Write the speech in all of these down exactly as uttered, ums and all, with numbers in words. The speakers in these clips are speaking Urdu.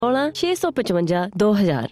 छे सौ पचवंजा दो हजार।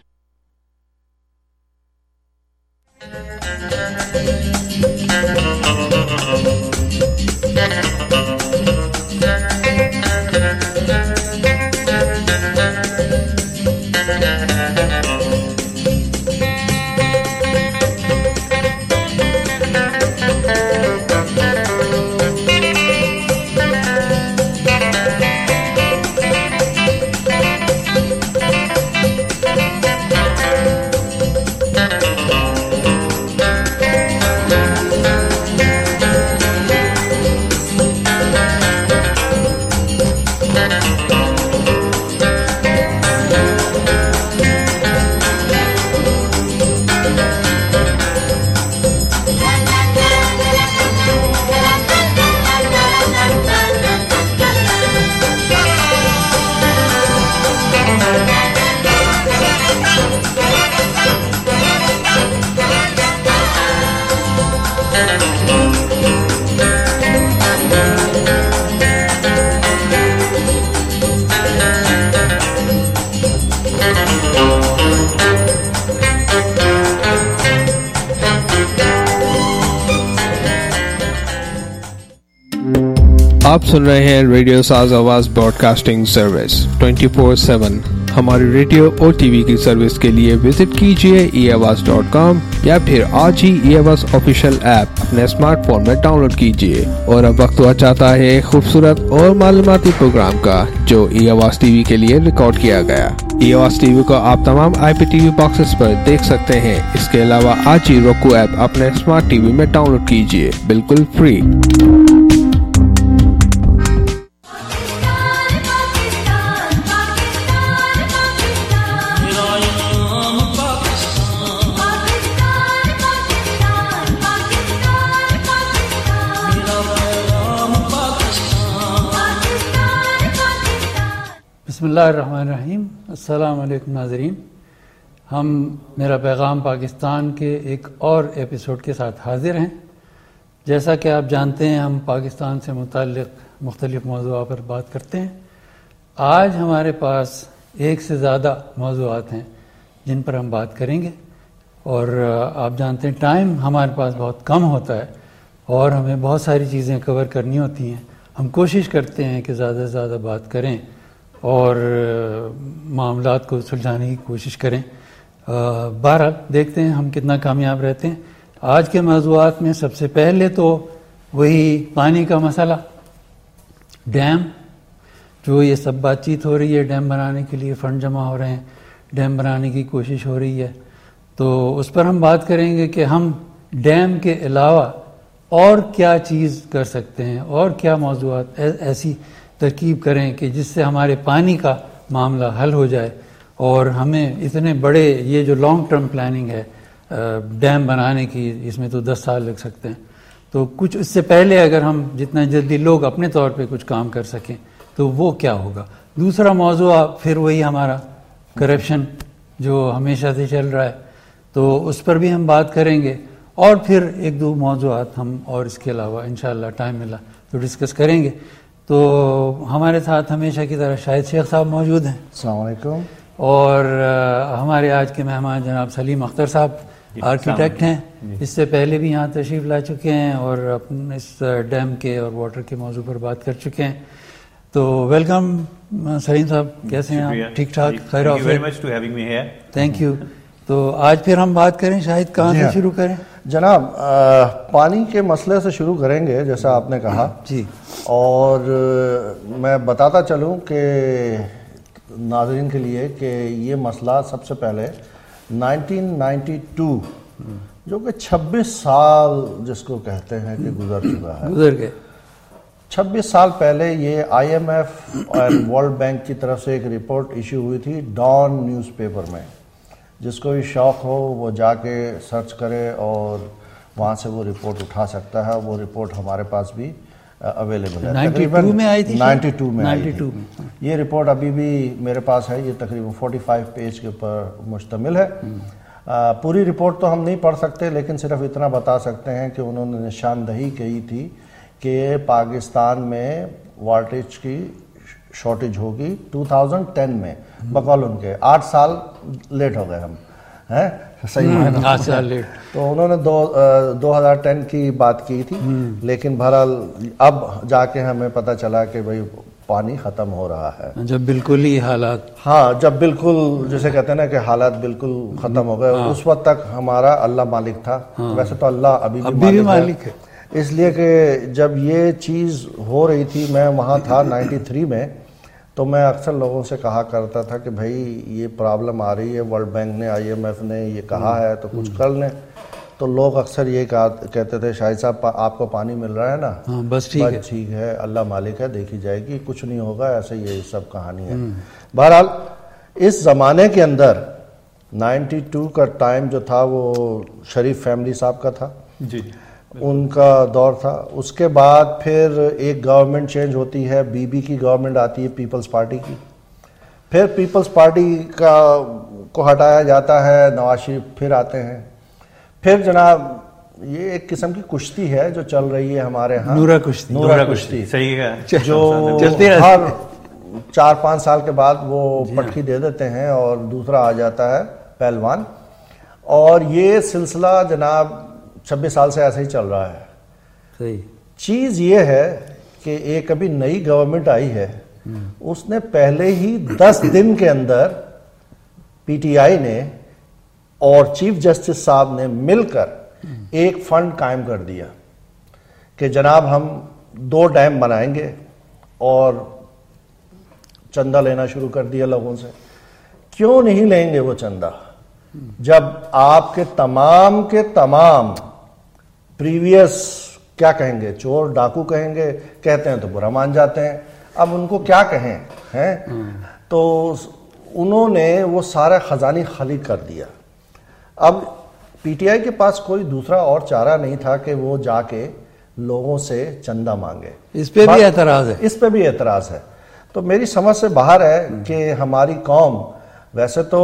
آپ سن رہے ہیں radio Saaz Awaz broadcasting service twenty four seven. ہماری ریڈیو اور ٹی وی کی سروس کے لیے وزٹ کیجیے ای آواز ڈاٹ کام یا پھر آج ہی ای آواز آفیشیل ایپ اپنے اسمارٹ فون میں ڈاؤن لوڈ کیجیے۔ اور اب وقت ہوا چاہتا ہے خوبصورت اور معلوماتی پروگرام کا جو ای آواز ٹی وی کے لیے ریکارڈ کیا گیا۔ ای آواز ٹی وی کو آپ تمام آئی پی ٹی وی باکسز پر دیکھ سکتے ہیں۔ اس کے علاوہ آج ہی روکو ایپ اپنے اسمارٹ ٹی وی میں ڈاؤن لوڈ کیجیے، بالکل فری۔ بسم اللہ الرحمن الرحیم۔ السلام علیکم ناظرین، ہم میرا پیغام پاکستان کے ایک اور ایپیسوڈ کے ساتھ حاضر ہیں۔ جیسا کہ آپ جانتے ہیں ہم پاکستان سے متعلق مختلف موضوعات پر بات کرتے ہیں۔ آج ہمارے پاس ایک سے زیادہ موضوعات ہیں جن پر ہم بات کریں گے، اور آپ جانتے ہیں ٹائم ہمارے پاس بہت کم ہوتا ہے اور ہمیں بہت ساری چیزیں کور کرنی ہوتی ہیں۔ ہم کوشش کرتے ہیں کہ زیادہ سے زیادہ بات کریں اور معاملات کو سلجھانے کی کوشش کریں۔ بہرحال دیکھتے ہیں ہم کتنا کامیاب رہتے ہیں۔ آج کے موضوعات میں سب سے پہلے تو وہی پانی کا مسئلہ، ڈیم، جو یہ سب بات چیت ہو رہی ہے، ڈیم بنانے کے لیے فنڈ جمع ہو رہے ہیں، ڈیم بنانے کی کوشش ہو رہی ہے، تو اس پر ہم بات کریں گے کہ ہم ڈیم کے علاوہ اور کیا چیز کر سکتے ہیں اور کیا موضوعات ایسی ترکیب کریں کہ جس سے ہمارے پانی کا معاملہ حل ہو جائے، اور ہمیں اتنے بڑے یہ جو لانگ ٹرم پلاننگ ہے ڈیم بنانے کی، اس میں تو دس سال لگ سکتے ہیں، تو کچھ اس سے پہلے اگر ہم جتنا جلدی لوگ اپنے طور پہ کچھ کام کر سکیں تو وہ کیا ہوگا۔ دوسرا موضوع پھر وہی ہمارا کرپشن جو ہمیشہ سے چل رہا ہے، تو اس پر بھی ہم بات کریں گے، اور پھر ایک دو موضوعات ہم اور اس کے علاوہ انشاءاللہ ٹائم ملا تو ڈسکس کریں گے۔ تو ہمارے ساتھ ہمیشہ کی طرح شاہد شیخ صاحب موجود ہیں، السلام علیکم، اور ہمارے آج کے مہمان جناب سلیم اختر صاحب آرکیٹیکٹ ہیں، اس سے پہلے بھی یہاں تشریف لا چکے ہیں اور اس ڈیم کے اور واٹر کے موضوع پر بات کر چکے ہیں۔ تو ویلکم سلیم صاحب، کیسے ہیں آپ؟ ٹھیک ٹھاک، خیر آفیت؟ Thank you. تو آج پھر ہم بات کریں، شاہد کہاں سے شروع کریں؟ جناب پانی کے مسئلے سے شروع کریں گے جیسا آپ نے کہا جی، اور میں بتاتا چلوں کہ ناظرین کے لیے کہ یہ مسئلہ سب سے پہلے نائنٹین نائنٹی ٹو جو کہ چھبیس سال جس کو کہتے ہیں کہ گزر چکا ہے، گزر گئے چھبیس سال پہلے یہ آئی ایم ایف اور ورلڈ بینک کی طرف سے ایک رپورٹ ایشو ہوئی تھی ڈان نیوز پیپر میں۔ جس کو بھی شوق ہو وہ جا کے سرچ کرے اور وہاں سے وہ رپورٹ اٹھا سکتا ہے۔ وہ رپورٹ ہمارے پاس بھی اویلیبل ہے، نائنٹی ٹو میں آئی تھی، نائنٹی ٹو میں آئی تھی۔ یہ رپورٹ ابھی بھی میرے پاس ہے، یہ تقریباً فورٹی فائیو پیج کے اوپر مشتمل ہے۔ پوری رپورٹ تو ہم نہیں پڑھ سکتے، لیکن صرف اتنا بتا سکتے ہیں کہ انہوں نے نشاندہی کی تھی کہ پاکستان میں واٹریج کی شارٹیج ہوگی ٹو تھاؤزینڈ ٹین میں بقول ان کے. آٹھ سال لیٹ ہو گئے ہم ہیں صحیح معنی آٹھ سال لیٹ. تو انہوں نے دو دو ہزار ٹین کی بات کی تھی, لیکن بہرحال اب جا کے ہمیں پتہ چلا کہ بھائی پانی ختم ہو رہا ہے جب بالکل ہی حالات, ہاں جب بالکل جسے کہتے ہیں نا کہ حالات بالکل ختم ہو گئے. اس وقت تک ہمارا اللہ مالک تھا, ویسے تو اللہ ابھی بھی مالک ہے, اس لیے کہ جب یہ چیز ہو رہی تھی میں وہاں تھا نائنٹی تھری میں, تو میں اکثر لوگوں سے کہا کرتا تھا کہ بھائی یہ پرابلم آ رہی ہے, ورلڈ بینک نے آئی ایم ایف نے یہ کہا ہے تو کچھ کر لیں. تو لوگ اکثر یہ کہتے تھے شاہد صاحب آپ کو پانی مل رہا ہے نا, بس ٹھیک ہے ٹھیک ہے اللہ مالک ہے دیکھی جائے گی, کچھ نہیں ہوگا, ایسے یہ سب کہانی ہے. بہرحال اس زمانے کے اندر نائنٹی ٹو کا ٹائم جو تھا وہ شریف فیملی صاحب کا تھا, جی ان کا دور تھا. اس کے بعد پھر ایک گورنمنٹ چینج ہوتی ہے, بی بی کی گورنمنٹ آتی ہے پیپلز پارٹی کی, پھر پیپلز پارٹی کا کو ہٹایا جاتا ہے, نواز شریف پھر آتے ہیں. پھر جناب یہ ایک قسم کی کشتی ہے جو چل رہی ہے ہمارے ہاں, نورا کشتی, نورا کشتی صحیح ہے, جو ہر چار پانچ سال کے بعد وہ پٹکی دے دیتے ہیں اور دوسرا آ جاتا ہے پہلوان. اور یہ سلسلہ جناب چھبیس سال سے ایسے ہی چل رہا ہے. صحیح چیز یہ ہے کہ ایک ابھی نئی گورنمنٹ آئی ہے, اس نے پہلے ہی دس دن کے اندر پی ٹی آئی نے اور چیف جسٹس صاحب نے مل کر ایک فنڈ قائم کر دیا کہ جناب ہم دو ڈیم بنائیں گے, اور چندہ لینا شروع کر دیا لوگوں سے. کیوں نہیں لیں گے وہ چندہ جب آپ کے تمام کے تمام پریویس کیا کہیں گے, چور ڈاکو کہیں گے, کہتے ہیں تو برا مان جاتے ہیں, اب ان کو کیا کہیں ہیں. تو انہوں نے وہ سارا خزانی خالی کر دیا. اب پی ٹی آئی کے پاس کوئی دوسرا اور چارہ نہیں تھا کہ وہ جا کے لوگوں سے چندہ مانگے. اس پہ بھی اعتراض ہے, اس پہ بھی اعتراض ہے. تو میری سمجھ سے باہر ہے کہ ہماری قوم, ویسے تو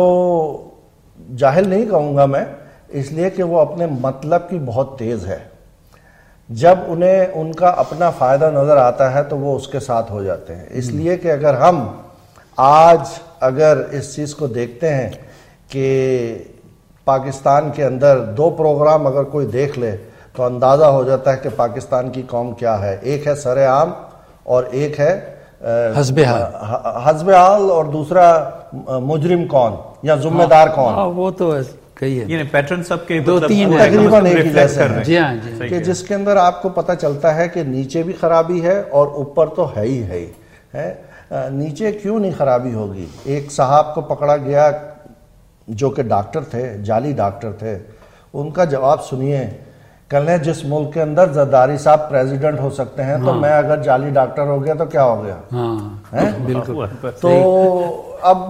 جاہل نہیں کہوں گا میں, اس لیے کہ وہ اپنے مطلب کی بہت تیز ہے. جب انہیں ان کا اپنا فائدہ نظر آتا ہے تو وہ اس کے ساتھ ہو جاتے ہیں. اس لیے کہ اگر ہم آج اگر اس چیز کو دیکھتے ہیں کہ پاکستان کے اندر دو پروگرام اگر کوئی دیکھ لے تو اندازہ ہو جاتا ہے کہ پاکستان کی قوم کیا ہے. ایک ہے سر عام اور ایک ہے حزب حال, حزب حال اور دوسرا مجرم کون یا ذمہ دار کون. وہ تو کہی ہے, یعنی پیٹرن سب کے دو تین تقریباً ایک ہی جیسے ہیں. جی ہاں جی, کہ جس کے اندر آپ کو پتہ چلتا ہے کہ نیچے بھی خرابی ہے اور اوپر تو ہے ہی ہے ہی. نیچے کیوں نہیں خرابی ہوگی. ایک صاحب کو پکڑا گیا جو کہ ڈاکٹر تھے, جعلی ڈاکٹر تھے, ان کا جواب سنیے. کہنے جس ملک کے اندر زرداری صاحب پریزیڈنٹ ہو سکتے ہیں تو میں اگر جعلی ڈاکٹر ہو گیا تو کیا ہو گیا. ہاں بالکل. تو اب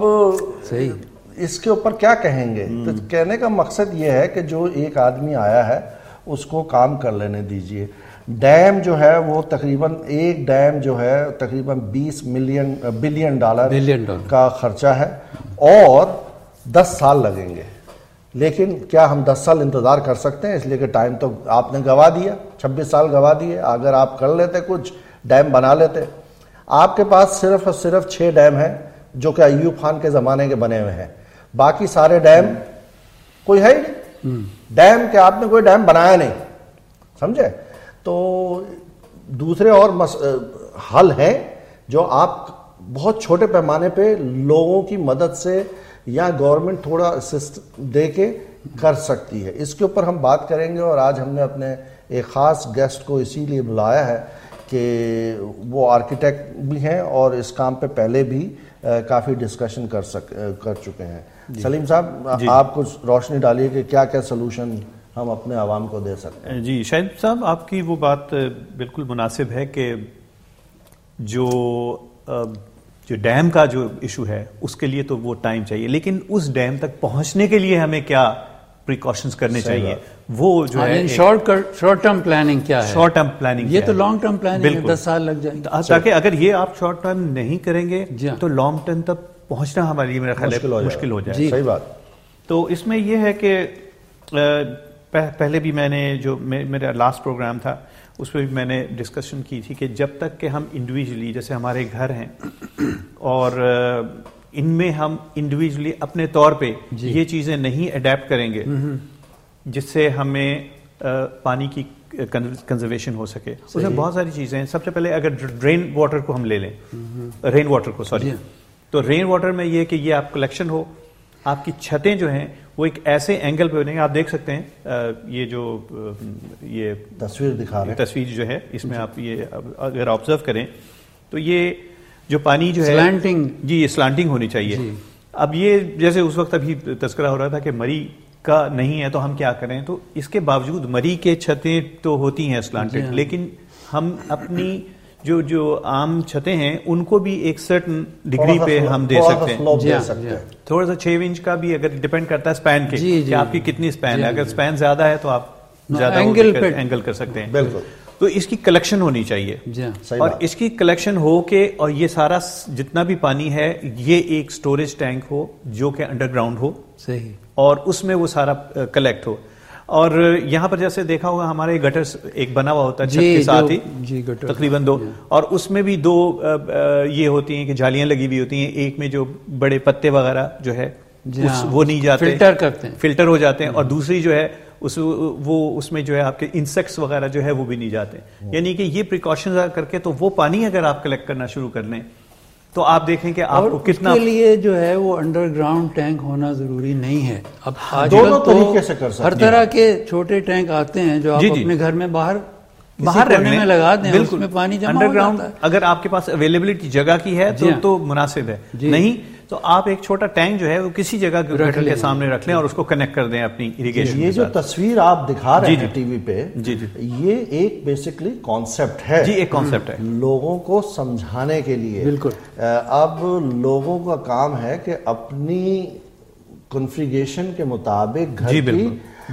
اس کے اوپر کیا کہیں گے. تو کہنے کا مقصد یہ ہے کہ جو ایک آدمی آیا ہے اس کو کام کر لینے دیجئے. ڈیم جو ہے وہ تقریباً ایک ڈیم جو ہے تقریباً بیس ملین بلین ڈالر کا خرچہ ہے اور دس سال لگیں گے. لیکن کیا ہم دس سال انتظار کر سکتے ہیں؟ اس لیے کہ ٹائم تو آپ نے گوا دیا, چھبیس سال گوا دیے. اگر آپ کر لیتے کچھ ڈیم بنا لیتے. آپ کے پاس صرف اور صرف چھ ڈیم ہیں جو کہ ایوب خان کے زمانے کے بنے ہوئے ہیں. باقی سارے ڈیم کوئی ہے ہی نہیں. ڈیم کہ آپ نے کوئی ڈیم بنایا نہیں, سمجھے. تو دوسرے اور حل ہیں جو آپ بہت چھوٹے پیمانے پہ لوگوں کی مدد سے یا گورنمنٹ تھوڑا اسسٹ دے کے کر سکتی ہے. اس کے اوپر ہم بات کریں گے. اور آج ہم نے اپنے ایک خاص گیسٹ کو اسی لیے بلایا ہے کہ وہ آرکیٹیکٹ بھی ہیں اور اس کام پہ پہلے بھی کافی ڈسکشن کر سک کر چکے ہیں. سلیم صاحب جی. آپ کچھ روشنی ڈالیے کہ کیا کیا سلوشن ہم اپنے عوام کو دے سکتے ہیں. جی شاہد صاحب, آپ کی وہ بات بالکل مناسب ہے کہ جو جو ڈیم کا جو ایشو ہے اس کے لیے تو وہ ٹائم چاہیے, لیکن اس ڈیم تک پہنچنے کے لیے ہمیں کیا پریکاشنز کرنے چاہیے. وہ جو ہے شارٹ شارٹ ٹرم پلاننگ کیا ہے, شارٹ ٹرم پلاننگ. یہ تو لانگ ٹرم پلاننگ دس سال لگ جائیں گے, تاکہ اگر یہ آپ شارٹ ٹرم نہیں کریں گے تو لانگ ٹرم تک پہنچنا ہمارے لیے میرا خیال ہے مشکل ہو جائے. صحیح بات. تو اس میں یہ ہے کہ پہلے بھی میں نے جو میرا لاسٹ پروگرام تھا اس پہ بھی میں نے ڈسکشن کی تھی کہ جب تک کہ ہم انڈیویجولی جیسے ہمارے گھر ہیں اور ان میں ہم انڈیویجولی اپنے طور پہ یہ چیزیں نہیں اڈیپٹ کریں گے جس سے ہمیں پانی کی کنزرویشن ہو سکے. اس میں بہت ساری چیزیں ہیں. سب سے پہلے اگر ڈرین واٹر کو ہم لے لیں, رین واٹر کو سوری تو رین واٹر میں یہ کہ یہ آپ کلیکشن ہو, آپ کی چھتیں جو ہیں وہ ایک ایسے اینگل پہ بنیں گے. آپ دیکھ سکتے ہیں یہ جو یہ تصویر دکھا رہے ہیں, تصویر جو ہے اس میں آپ یہ اگر آبزرو کریں تو یہ جو پانی جو ہے سلانٹنگ, جی یہ سلانٹنگ ہونی چاہیے. اب یہ جیسے اس وقت ابھی تذکرہ ہو رہا تھا کہ مری کا نہیں ہے تو ہم کیا کریں, تو اس کے باوجود مری کے چھتیں تو ہوتی ہیں سلانٹڈ, لیکن ہم اپنی جو جو عام چھتیں ہیں ان کو بھی ایک سرٹن ڈگری پہ ہم دے سکتے ہیں. تھوڑا سا چھ انچ کا بھی اگر ڈیپینڈ کرتا ہے اسپین کے کہ آپ کی کتنی اسپین ہے. اگر اسپین زیادہ ہے تو آپ زیادہ اینگل کر سکتے ہیں. بالکل. تو اس کی کلیکشن ہونی چاہیے اور اس کی کلیکشن ہو کے اور یہ سارا جتنا بھی پانی ہے یہ ایک سٹوریج ٹینک ہو جو کہ انڈر گراؤنڈ ہو صحیح, اور اس میں وہ سارا کلیکٹ ہو. اور یہاں پر جیسے دیکھا ہوگا ہمارے گٹر ایک بنا ہوا ہوتا ہے چھت کے ساتھ ہی تقریباً دو, اور اس میں بھی دو یہ ہوتی ہیں کہ جالیاں لگی ہوئی ہوتی ہیں. ایک میں جو بڑے پتے وغیرہ جو ہے وہ نہیں جاتے, فلٹر کرتے ہیں, فلٹر ہو جاتے ہیں. اور دوسری جو ہے اس وہ اس میں جو ہے آپ کے انسیکٹس وغیرہ جو ہے وہ بھی نہیں جاتے. یعنی کہ یہ پریکاشنز کر کے تو وہ پانی اگر آپ کلیکٹ کرنا شروع کر لیں تو آپ دیکھیں کہ آپ کو کتنا کے لیے جو ہے وہ انڈر گراؤنڈ ٹینک ہونا ضروری نہیں ہے. اب آج دونوں طریقے سے کر سکتے ہیں. ہر طرح کے چھوٹے ٹینک آتے ہیں جو آپ اپنے گھر میں باہر باہر رکھنے میں لگا دیں, اس میں پانی جمع انڈر گراؤنڈ اگر آپ کے پاس اویلیبلٹی جگہ کی ہے تو تو مناسب ہے. نہیں تو آپ ایک چھوٹا ٹینک جو ہے وہ کسی جگہ گٹر کے سامنے رکھ لیں اور اس کو کنیکٹ کر دیں اپنی اریگیشن. یہ جو تصویر آپ دکھا رہے ہیں ٹی وی پہ, یہ ایک بیسکلی کانسیپٹ ہے. جی ایک کانسیپٹ ہے لوگوں کو سمجھانے کے لیے. بالکل. اب لوگوں کا کام ہے کہ اپنی کنفیگریشن کے مطابق گھر کی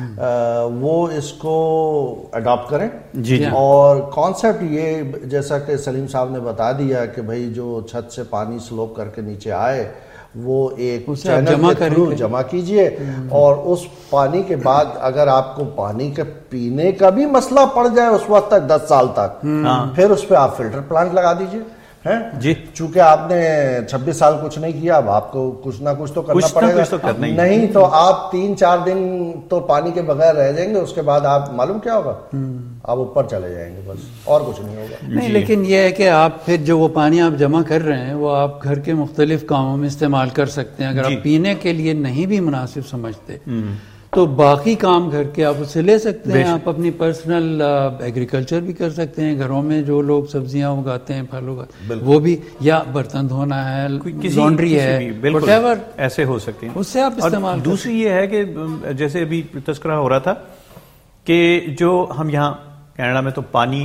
وہ اس کو اڈاپٹ کریں. جی اور کانسیپٹ یہ جیسا کہ سلیم صاحب نے بتا دیا کہ بھائی جو چھت سے پانی سلوپ کر کے نیچے آئے وہ ایک چینل کے تھرو جمع کیجئے, اور اس پانی کے بعد اگر آپ کو پانی کے پینے کا بھی مسئلہ پڑ جائے اس وقت تک دس سال تک, پھر اس پہ آپ فلٹر پلانٹ لگا دیجئے. جی چونکہ آپ نے چھبیس سال کچھ نہیں کیا, اب آپ کو کچھ نہ کچھ تو کرنا پڑے گا. نہیں تو آپ تین چار دن تو پانی کے بغیر رہ جائیں گے, اس کے بعد آپ معلوم کیا ہوگا, آپ اوپر چلے جائیں گے, بس اور کچھ نہیں ہوگا. نہیں لیکن یہ ہے کہ آپ پھر جو وہ پانی آپ جمع کر رہے ہیں وہ آپ گھر کے مختلف کاموں میں استعمال کر سکتے ہیں. اگر آپ پینے کے لیے نہیں بھی مناسب سمجھتے تو باقی کام گھر کے آپ اسے لے سکتے ہیں. آپ اپنی پرسنل ایگریکلچر بھی کر سکتے ہیں, گھروں میں جو لوگ سبزیاں اگاتے ہیں, پھل اگاتے ہیں, وہ بھی, یا برتن دھونا ہے, لانڈری ہے, وٹ ایور ایسے ہو سکتے ہیں, اس سے آپ استعمال. دوسری یہ ہے کہ جیسے ابھی تذکرہ ہو رہا تھا کہ جو ہم یہاں کینیڈا میں تو پانی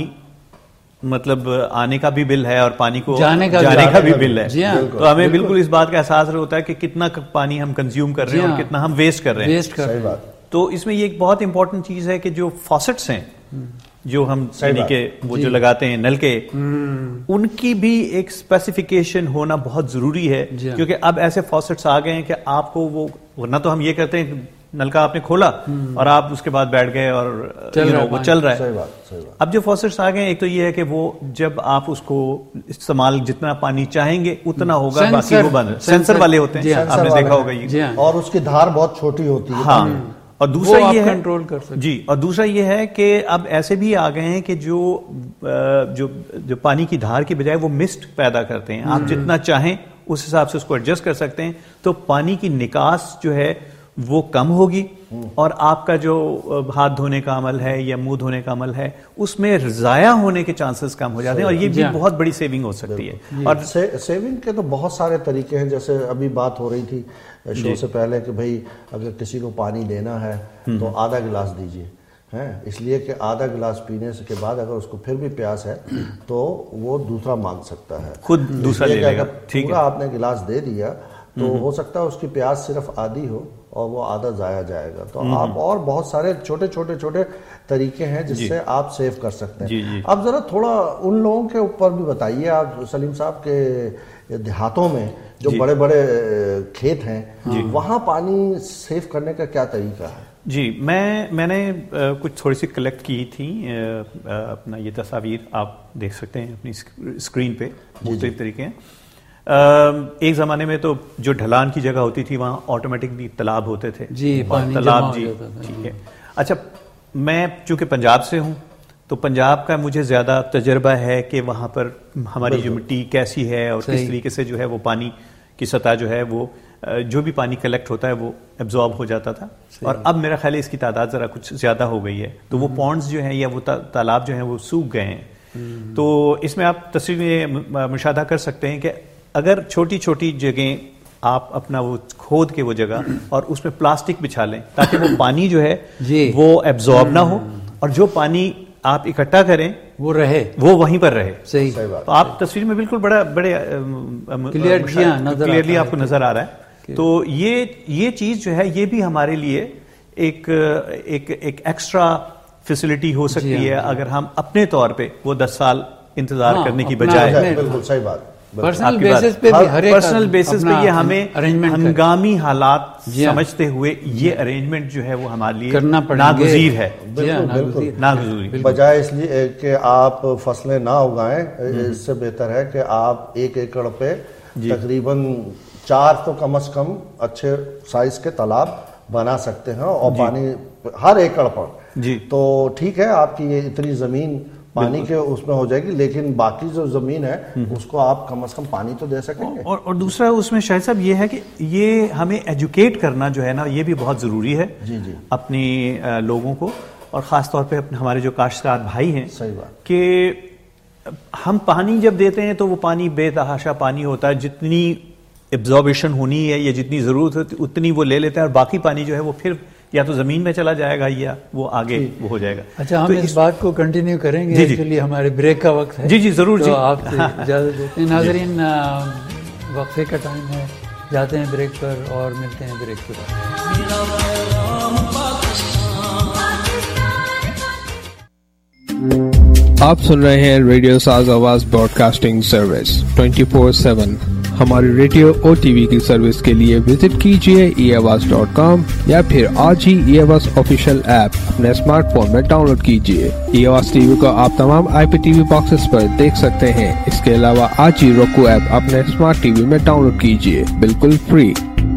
مطلب آنے کا بھی بل ہے اور پانی کو جانے کا جانے کا بھی بل ہے, تو ہمیں بالکل اس بات کا احساس ہوتا ہے کہ کتنا پانی ہم کنزیوم کر رہے ہیں اور کتنا ہم ویسٹ کر رہے ہیں. تو اس میں یہ ایک بہت امپورٹنٹ چیز ہے کہ جو فاسٹس ہیں جو ہم یعنی کہ وہ جو لگاتے ہیں نل کے, ان کی بھی ایک اسپیسیفکیشن ہونا بہت ضروری ہے, کیونکہ اب ایسے فاسٹس آ گئے ہیں کہ آپ کو وہ, ورنہ تو ہم یہ کرتے ہیں نلکا آپ نے کھولا اور آپ اس کے بعد بیٹھ گئے اور وہ چل رہا ہے. اب جو فاسٹس آ گئے ہیں, ایک تو یہ ہے کہ وہ جب آپ اس کو استعمال جتنا پانی چاہیں گے اتنا ہوگا, باقی وہ بند سینسر والے ہوتے ہیں, آپ نے دیکھا ہوگا یہ, اور اس کی دھار بہت چھوٹی ہوتی ہے. ہاں, اور دوسرا یہ ہے کنٹرول کر سکتے. جی, اور دوسرا یہ ہے کہ اب ایسے بھی آ گئے ہیں کہ جو جو جو پانی کی دھار کی بجائے وہ مسٹ پیدا کرتے ہیں. آپ جتنا چاہیں اس حساب سے اس کو ایڈجسٹ کر سکتے ہیں, تو پانی کی نکاس جو ہے وہ کم ہوگی, اور آپ کا جو ہاتھ دھونے کا عمل ہے یا منہ دھونے کا عمل ہے اس میں ضائع ہونے کے چانسز کم ہو جاتے ہیں, اور یہ بھی بہت بڑی سیونگ ہو سکتی ہے. اور سیونگ کے تو بہت سارے طریقے ہیں, جیسے ابھی بات ہو رہی تھی شو سے پہلے کہ بھائی اگر کسی کو پانی لینا ہے تو آدھا گلاس دیجیے, ہیں اس لیے کہ آدھا گلاس پینے کے بعد اگر اس کو پھر بھی پیاس ہے تو وہ دوسرا مانگ سکتا ہے, خود دوسرا لے لے گا. ٹھیک ہے, آپ نے گلاس دے دیا تو ہو سکتا ہے اس کی پیاس صرف آدھی ہو اور وہ آدھا ضائع جائے گا. تو آپ اور بہت سارے چھوٹے چھوٹے چھوٹے طریقے ہیں جس سے آپ سیو کر سکتے ہیں. اب ذرا تھوڑا ان لوگوں کے اوپر بھی بتائیے آپ سلیم صاحب کے دیہاتوں میں جو بڑے بڑے کھیت ہیں وہاں پانی سیو کرنے کا کیا طریقہ ہے؟ جی میں میں نے کچھ تھوڑی سی کلیکٹ کی تھی اپنا یہ تصاویر آپ دیکھ سکتے ہیں اپنی اسکرین پہ مختلف طریقے ہیں. ایک زمانے میں تو جو ڈھلان کی جگہ ہوتی تھی وہاں آٹومیٹکلی تالاب ہوتے تھے جی تالاب جی ٹھیک ہے. اچھا میں چونکہ پنجاب سے ہوں تو پنجاب کا مجھے زیادہ تجربہ ہے کہ وہاں پر ہماری جو مٹی کیسی ہے اور کس طریقے سے جو ہے وہ پانی کی سطح جو ہے وہ جو بھی پانی کلیکٹ ہوتا ہے وہ ایبزارب ہو جاتا تھا. اور اب میرا خیال ہے اس کی تعداد ذرا کچھ زیادہ ہو گئی ہے تو وہ پونڈز جو ہیں یا وہ تالاب جو ہیں وہ سوکھ گئے ہیں. تو اس میں آپ تصویر میں مشاہدہ کر سکتے ہیں کہ اگر چھوٹی چھوٹی جگہیں آپ اپنا وہ کھود کے وہ جگہ اور اس میں پلاسٹک بچھا لیں تاکہ وہ پانی جو ہے وہ ایبزارب نہ ہو اور جو پانی آپ اکٹھا کریں وہ رہے وہ وہیں پر رہے. صحیح. تو آپ تصویر میں بالکل بڑا بڑے کلیئرلی آپ کو نظر آ رہا ہے. تو یہ یہ چیز جو ہے یہ بھی ہمارے لیے ایک ایک ایک ایکسٹرا فیسلٹی ہو سکتی ہے اگر ہم اپنے طور پہ وہ دس سال انتظار کرنے کی بجائے. بالکل صحیح بات. پرسنل بیسس پہ بھی ہر ایک پرسنل بیسس پہ یہ ہمیں ہنگامی حالات سمجھتے ہوئے یہ ارینجمنٹ جو ہے وہ ہمارے لیے ناگزیر ہے. بالکل بجائے اس لیے کہ آپ فصلیں نہ اگائیں اس سے بہتر ہے کہ آپ ایک ایکڑ پہ تقریباً چار تو کم از کم اچھے سائز کے تالاب بنا سکتے ہیں اور پانی ہر ایکڑ پر. جی تو ٹھیک ہے آپ کی یہ اتنی زمین پانی کے اس میں ہو جائے گی لیکن باقی جو زمین ہے اس کو آپ کم از کم پانی تو دے سکیں گے. اور دوسرا اس میں شاہد صاحب یہ ہے کہ یہ ہمیں ایجوکیٹ کرنا جو ہے نا یہ بھی بہت ضروری ہے جی جی اپنی لوگوں کو اور خاص طور پہ ہمارے جو کاشتکار بھائی ہیں. صحیح بات. کہ ہم پانی جب دیتے ہیں تو وہ پانی بے تحاشا پانی ہوتا ہے جتنی ایبزاربیشن ہونی ہے یا جتنی ضرورت ہے اتنی وہ لے لیتے ہیں اور باقی پانی جو ہے وہ پھر یا تو زمین میں چلا جائے گا یا وہ آگے وہ ہو جائے گا. اچھا ہم اس بات کو کنٹینیو کریں گے ایکچولی ہمارے بریک کا وقت ہے. جی جی ضرور. جی آپ سے اجازت دیتے ہیں. ناظرین وقفے کا ٹائم ہے جاتے ہیں بریک پر اور ملتے ہیں بریک کے بعد. آپ سن رہے ہیں radio Saaz Awaz broadcasting service twenty four seven. ہماری ریڈیو اور ٹی وی کی سروس کے لیے وزٹ کیجیے ای آواز ڈاٹ کام یا پھر آج ہی ای آواز آفیشیل ایپ اپنے اسمارٹ فون میں ڈاؤن لوڈ کیجیے. ای آواز ٹی وی کو آپ تمام آئی پی ٹی وی باکسز پر دیکھ سکتے ہیں. اس کے علاوہ آج ہی روکو ایپ اپنے اسمارٹ ٹی وی میں ڈاؤن لوڈ کیجیے بالکل فری.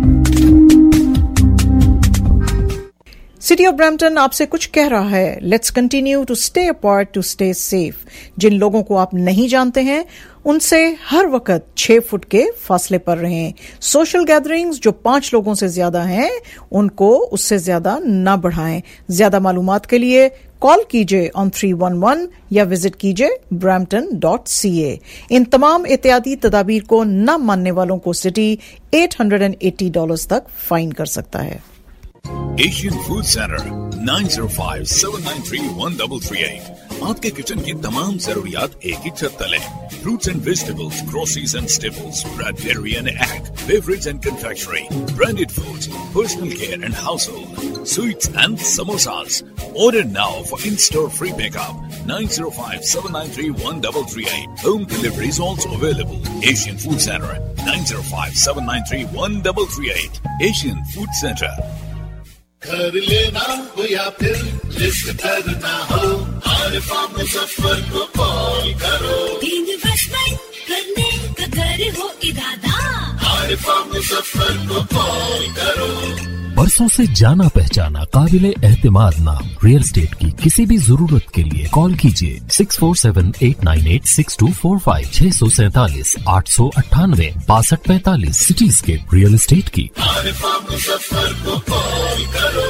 سٹی آف برامپٹن آپ سے کچھ کہہ رہا ہے. Let's continue to stay apart to stay safe. جن لوگوں کو آپ نہیں جانتے ہیں ان سے ہر وقت چھ فٹ کے فاصلے پر رہیں. سوشل گیدرنگز جو پانچ لوگوں سے زیادہ ہیں ان کو اس سے زیادہ نہ بڑھائیں. زیادہ معلومات کے لیے کال کیجیے آن تھری ون ون یا وزٹ کیجیے برامپٹن ڈاٹ سی اے. ان تمام احتیاطی تدابیر کو نہ ماننے والوں کو city eight hundred and eighty dollars تک فائن کر سکتا ہے. Asian food centre nine zero five seven nine three one double three eight. آپ کے کچن کی تمام ضروریات ایک ہی چھت تلے. Fruits and vegetables, groceries and staples, bread, dairy and egg, beverage and confectionery, branded foods, personal care and household, sweets and samosas. Order now for in-store free pickup. nine zero five seven nine three one three three eight. Home delivery is also available. Asian Food Center nine zero five seven nine three one three three eight. Asian Food Center. گھر لینا ہو یا پھر لسٹ کرنا ہو, عارفہ مظفر کو کال کرو. انویسٹمنٹ کرنے کا گھر ہو ارادہ, عارفہ مظفر کو کال کرو. برسوں سے جانا پہچانا قابل اعتماد نام ریئل اسٹیٹ کی کسی بھی ضرورت کے لیے کال کیجیے six four seven eight nine eight six two four five چھ سو سینتالیس آٹھ سو اٹھانوے باسٹھ پینتالیس. سٹیزکیپ ریئل اسٹیٹ کی. عارفہ مظفر کو کال کرو.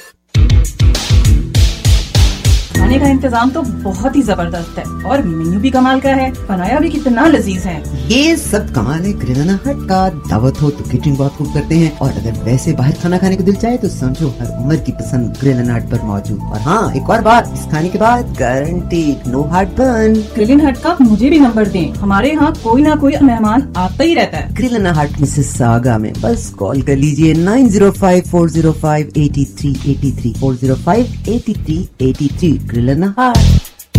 کھانے کا انتظام تو بہت ہی زبردست ہے اور مینیو بھی کمال کا ہے. بنایا بھی کتنا لذیذ ہے. یہ سب کمال ہے گرلنا ہٹ کا. دعوت ہو تو کیٹرنگ بہت خوب کرتے ہیں اور اگر ویسے باہر کھانا کھانے کو دل چاہے تو سمجھو ہر عمر کی پسند گرلنا ہٹ پر موجود. اور ہاں ایک اور بات, اس کھانے کے بعد guaranteed no heartburn. Grillin Hut کا مجھے بھی نمبر دیں, ہمارے ہاں کوئی نہ کوئی مہمان آتا ہی رہتا ہے. گرلنا ہٹ مسز ساگا میں بس کال کر لیجیے nine zero five four zero five eighty three eighty three four zero five eighty three eighty three. Grillin Hut.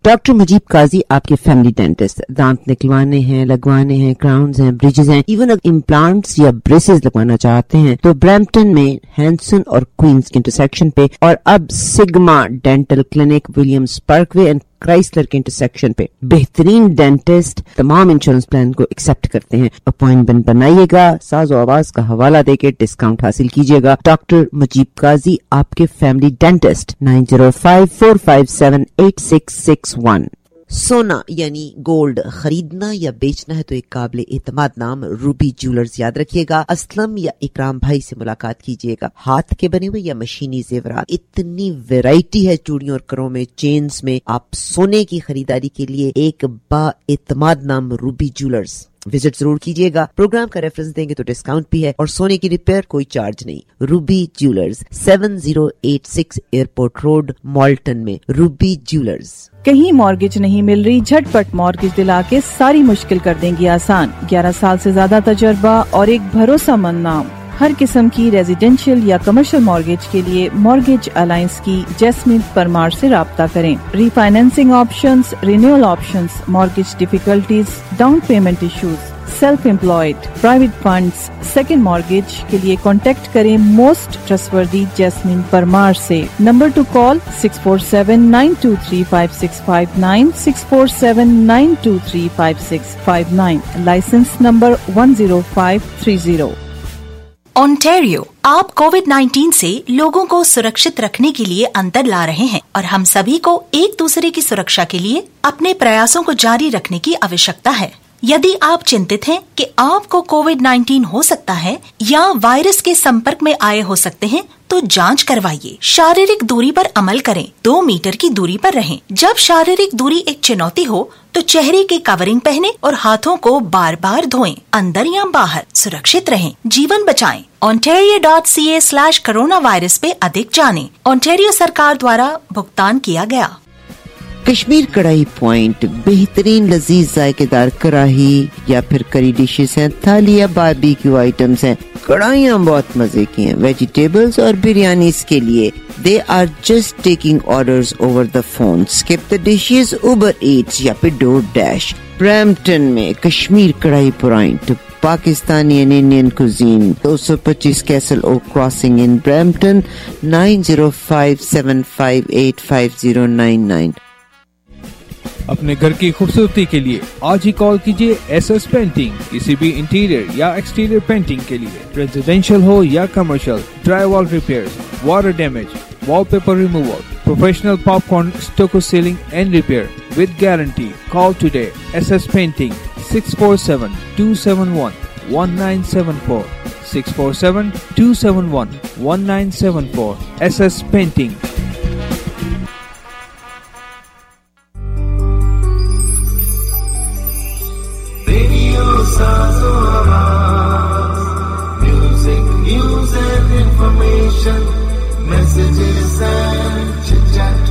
Doctor Mujeeb Qazi आपके फैमिली डेंटिस्ट, दांत निकलवाने हैं, लगवाने हैं, क्राउन्स हैं, ब्रिजेस हैं, इवन अगर इम्प्लांट्स या ब्रेसेस लगवाना चाहते हैं तो ब्रैम्पटन में हैंसन और क्वींस के इंटरसेक्शन पे, और अब Sigma dental clinic Williams Parkway and Chrysler के इंटरसेक्शन पे बेहतरीन डेंटिस्ट तमाम इंश्योरेंस प्लान को एक्सेप्ट करते हैं। अपॉइंटमेंट बनाइएगा, साज और आवाज का हवाला देके डिस्काउंट हासिल कीजिएगा। डॉक्टर मुजीब काजी आपके family dentist, nine zero five four five seven eight six six one. सोना यानी गोल्ड खरीदना या बेचना है तो एक काबिल एतमाद नाम रूबी ज्वेलर्स याद रखिएगा। असलम या इकराम भाई से मुलाकात कीजिएगा। हाथ के बने हुए या मशीनी जेवरात, इतनी वैरायटी है चूड़ियों और करों में, चेन्स में। आप सोने की खरीदारी के लिए एक बा एतमाद नाम रूबी ज्वेलर्स विजिट जरूर कीजिएगा। प्रोग्राम का रेफरेंस देंगे तो डिस्काउंट भी है, और सोने की रिपेयर कोई चार्ज नहीं। Ruby jewellers, seven zero eight six airport road, Malton में। Ruby jewellers. कहीं मॉर्गेज नहीं मिल रही, झटपट मॉर्गेज दिला के सारी मुश्किल कर देंगी आसान। ग्यारह साल से ज्यादा तजर्बा और एक भरोसामंद नाम। हर किस्म की रेजिडेंशियल या कमर्शियल मॉर्गेज के लिए मॉर्गेज अलायंस की जैस्मिन परमार से राब्ता करें। Refinancing options, renewal options, mortgage difficulties, down payment issues, self employed, private funds, second mortgage के लिए कॉन्टेक्ट करें मोस्ट ट्रस्टवर्दी जैस्मिन परमार से। Number to call six four seven nine two three five six five nine, six four seven nine two three five six five nine. Licence number one zero five three zero. Ontario, आप कोविड नाइन्टीन से लोगों को सुरक्षित रखने के लिए अंतर ला रहे हैं और हम सभी को एक दूसरे की सुरक्षा के लिए अपने प्रयासों को जारी रखने की आवश्यकता है। यदि आप चिंतित हैं कि आपको कोविड नाइन्टीन हो सकता है या वायरस के संपर्क में आए हो सकते हैं, तो जांच करवाइए। शारीरिक दूरी पर अमल करें, दो मीटर की दूरी पर रहें। जब शारीरिक दूरी एक चुनौती हो तो चेहरे की कवरिंग पहनें और हाथों को बार बार धोएं। अंदर या बाहर सुरक्षित रहें, जीवन बचाएं। ontario dot C A slash coronavirus पे अधिक जानें। ओंटारियो सरकार द्वारा भुगतान किया गया। कश्मीर कढ़ाई पॉइंट, बेहतरीन लजीज जायकेदार कढ़ाई या फिर करी डिशेस हैं, थाली या बारबेक्यू आइटम्स हैं। कढ़ाइयाँ बहुत मजे की हैं, वेजिटेबल्स और बिरयानीज के लिए। They are just taking orders over the phone. Skip the dishes, Uber Eats या फिर डोर डैश। ब्रैम्पटन में कश्मीर कढ़ाई point, Pakistani and Indian cuisine, दो सौ पच्चीस Castle Oak Crossing in Brampton, nine zero five seven five eight five zero nine nine. अपने घर की खूबसूरती के लिए आज ही कॉल कीजिए एस एस पेंटिंग। किसी भी इंटीरियर या एक्सटीरियर पेंटिंग के लिए, रेजिडेंशियल हो या commercial, drywall repairs, water damage, wallpaper removal, professional popcorn, stucco ceiling and repair with guarantee. Call today S S painting, six four seven two seven one one nine seven four, six four seven two seven one one nine seven four. S S painting. Music, news and information, messages and chit-chat.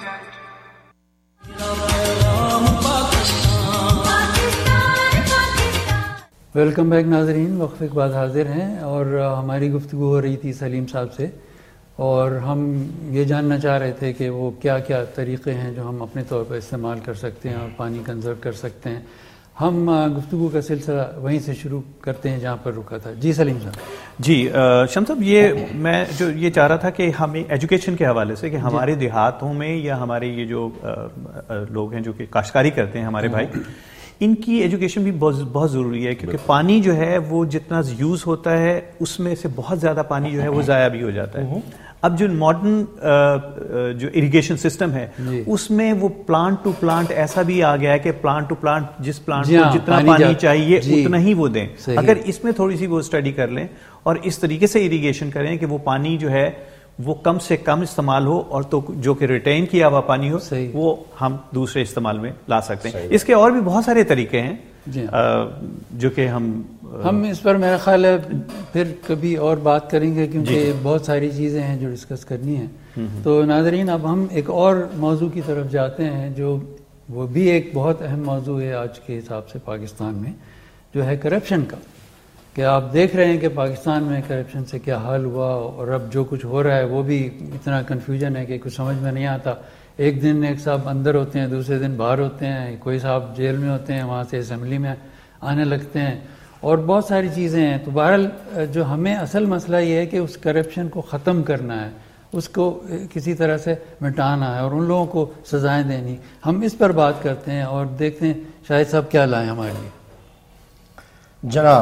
Welcome back नाजरीन, वक्फे के बाद हाजिर हैं और हमारी गुफ्तगू हो रही थी सलीम साहब से, और हम ये जानना चाह रहे थे कि वो क्या क्या तरीक़े हैं जो हम अपने तौर पर इस्तेमाल कर सकते हैं और पानी कंजर्व कर सकते हैं। हम गुफ्तगू का सिलसिला वहीं से शुरू करते हैं जहाँ पर रुका था। जी सलीम साहब। जी शम्स साहब, ये मैं जो ये चाह रहा था कि हमें एजुकेशन के हवाले से कि हमारे देहातों में या हमारे ये जो आ, आ, लोग हैं जो कि काश्तकारी करते हैं हमारे भाई, इनकी एजुकेशन भी बहुत बहुत ज़रूरी है, क्योंकि पानी जो है वो जितना यूज़ होता है उसमें से बहुत ज़्यादा पानी जो है वो ज़ाया भी हो जाता है। अब जो मॉडर्न जो इरिगेशन सिस्टम है उसमें वो प्लांट टू प्लांट ऐसा भी आ गया है कि प्लांट टू प्लांट जिस प्लांट को जितना पानी, पानी चाहिए उतना ही वो दें। अगर इसमें थोड़ी सी वो स्टडी कर लें और इस तरीके से इरिगेशन करें कि वो पानी जो है वो कम से कम इस्तेमाल हो, और तो जो कि रिटेन किया हुआ पानी हो वो हम दूसरे इस्तेमाल में ला सकते हैं। इसके और भी बहुत सारे तरीके हैं जो कि हम हम इस पर मेरा ख्याल है फिर कभी और बात करेंगे, क्योंकि बहुत सारी चीज़ें हैं जो डिस्कस करनी है। तो नाज़रीन, अब हम एक और मौजू की तरफ जाते हैं जो वो भी एक बहुत अहम मौजू है आज के हिसाब से पाकिस्तान में, जो है करप्शन का। कि आप देख रहे हैं कि पाकिस्तान में करप्शन से क्या हाल हुआ, और अब जो कुछ हो रहा है वो भी इतना कन्फ्यूजन है कि कुछ समझ में नहीं आता। ایک دن ایک صاحب اندر ہوتے ہیں، دوسرے دن باہر ہوتے ہیں، کوئی صاحب جیل میں ہوتے ہیں، وہاں سے اسمبلی میں آنے لگتے ہیں، اور بہت ساری چیزیں ہیں. تو بہرحال جو ہمیں اصل مسئلہ یہ ہے کہ اس کرپشن کو ختم کرنا ہے، اس کو کسی طرح سے مٹانا ہے اور ان لوگوں کو سزائیں دینی. ہم اس پر بات کرتے ہیں اور دیکھتے ہیں شاہد صاحب کیا لائیں ہمارے لیے. جناب،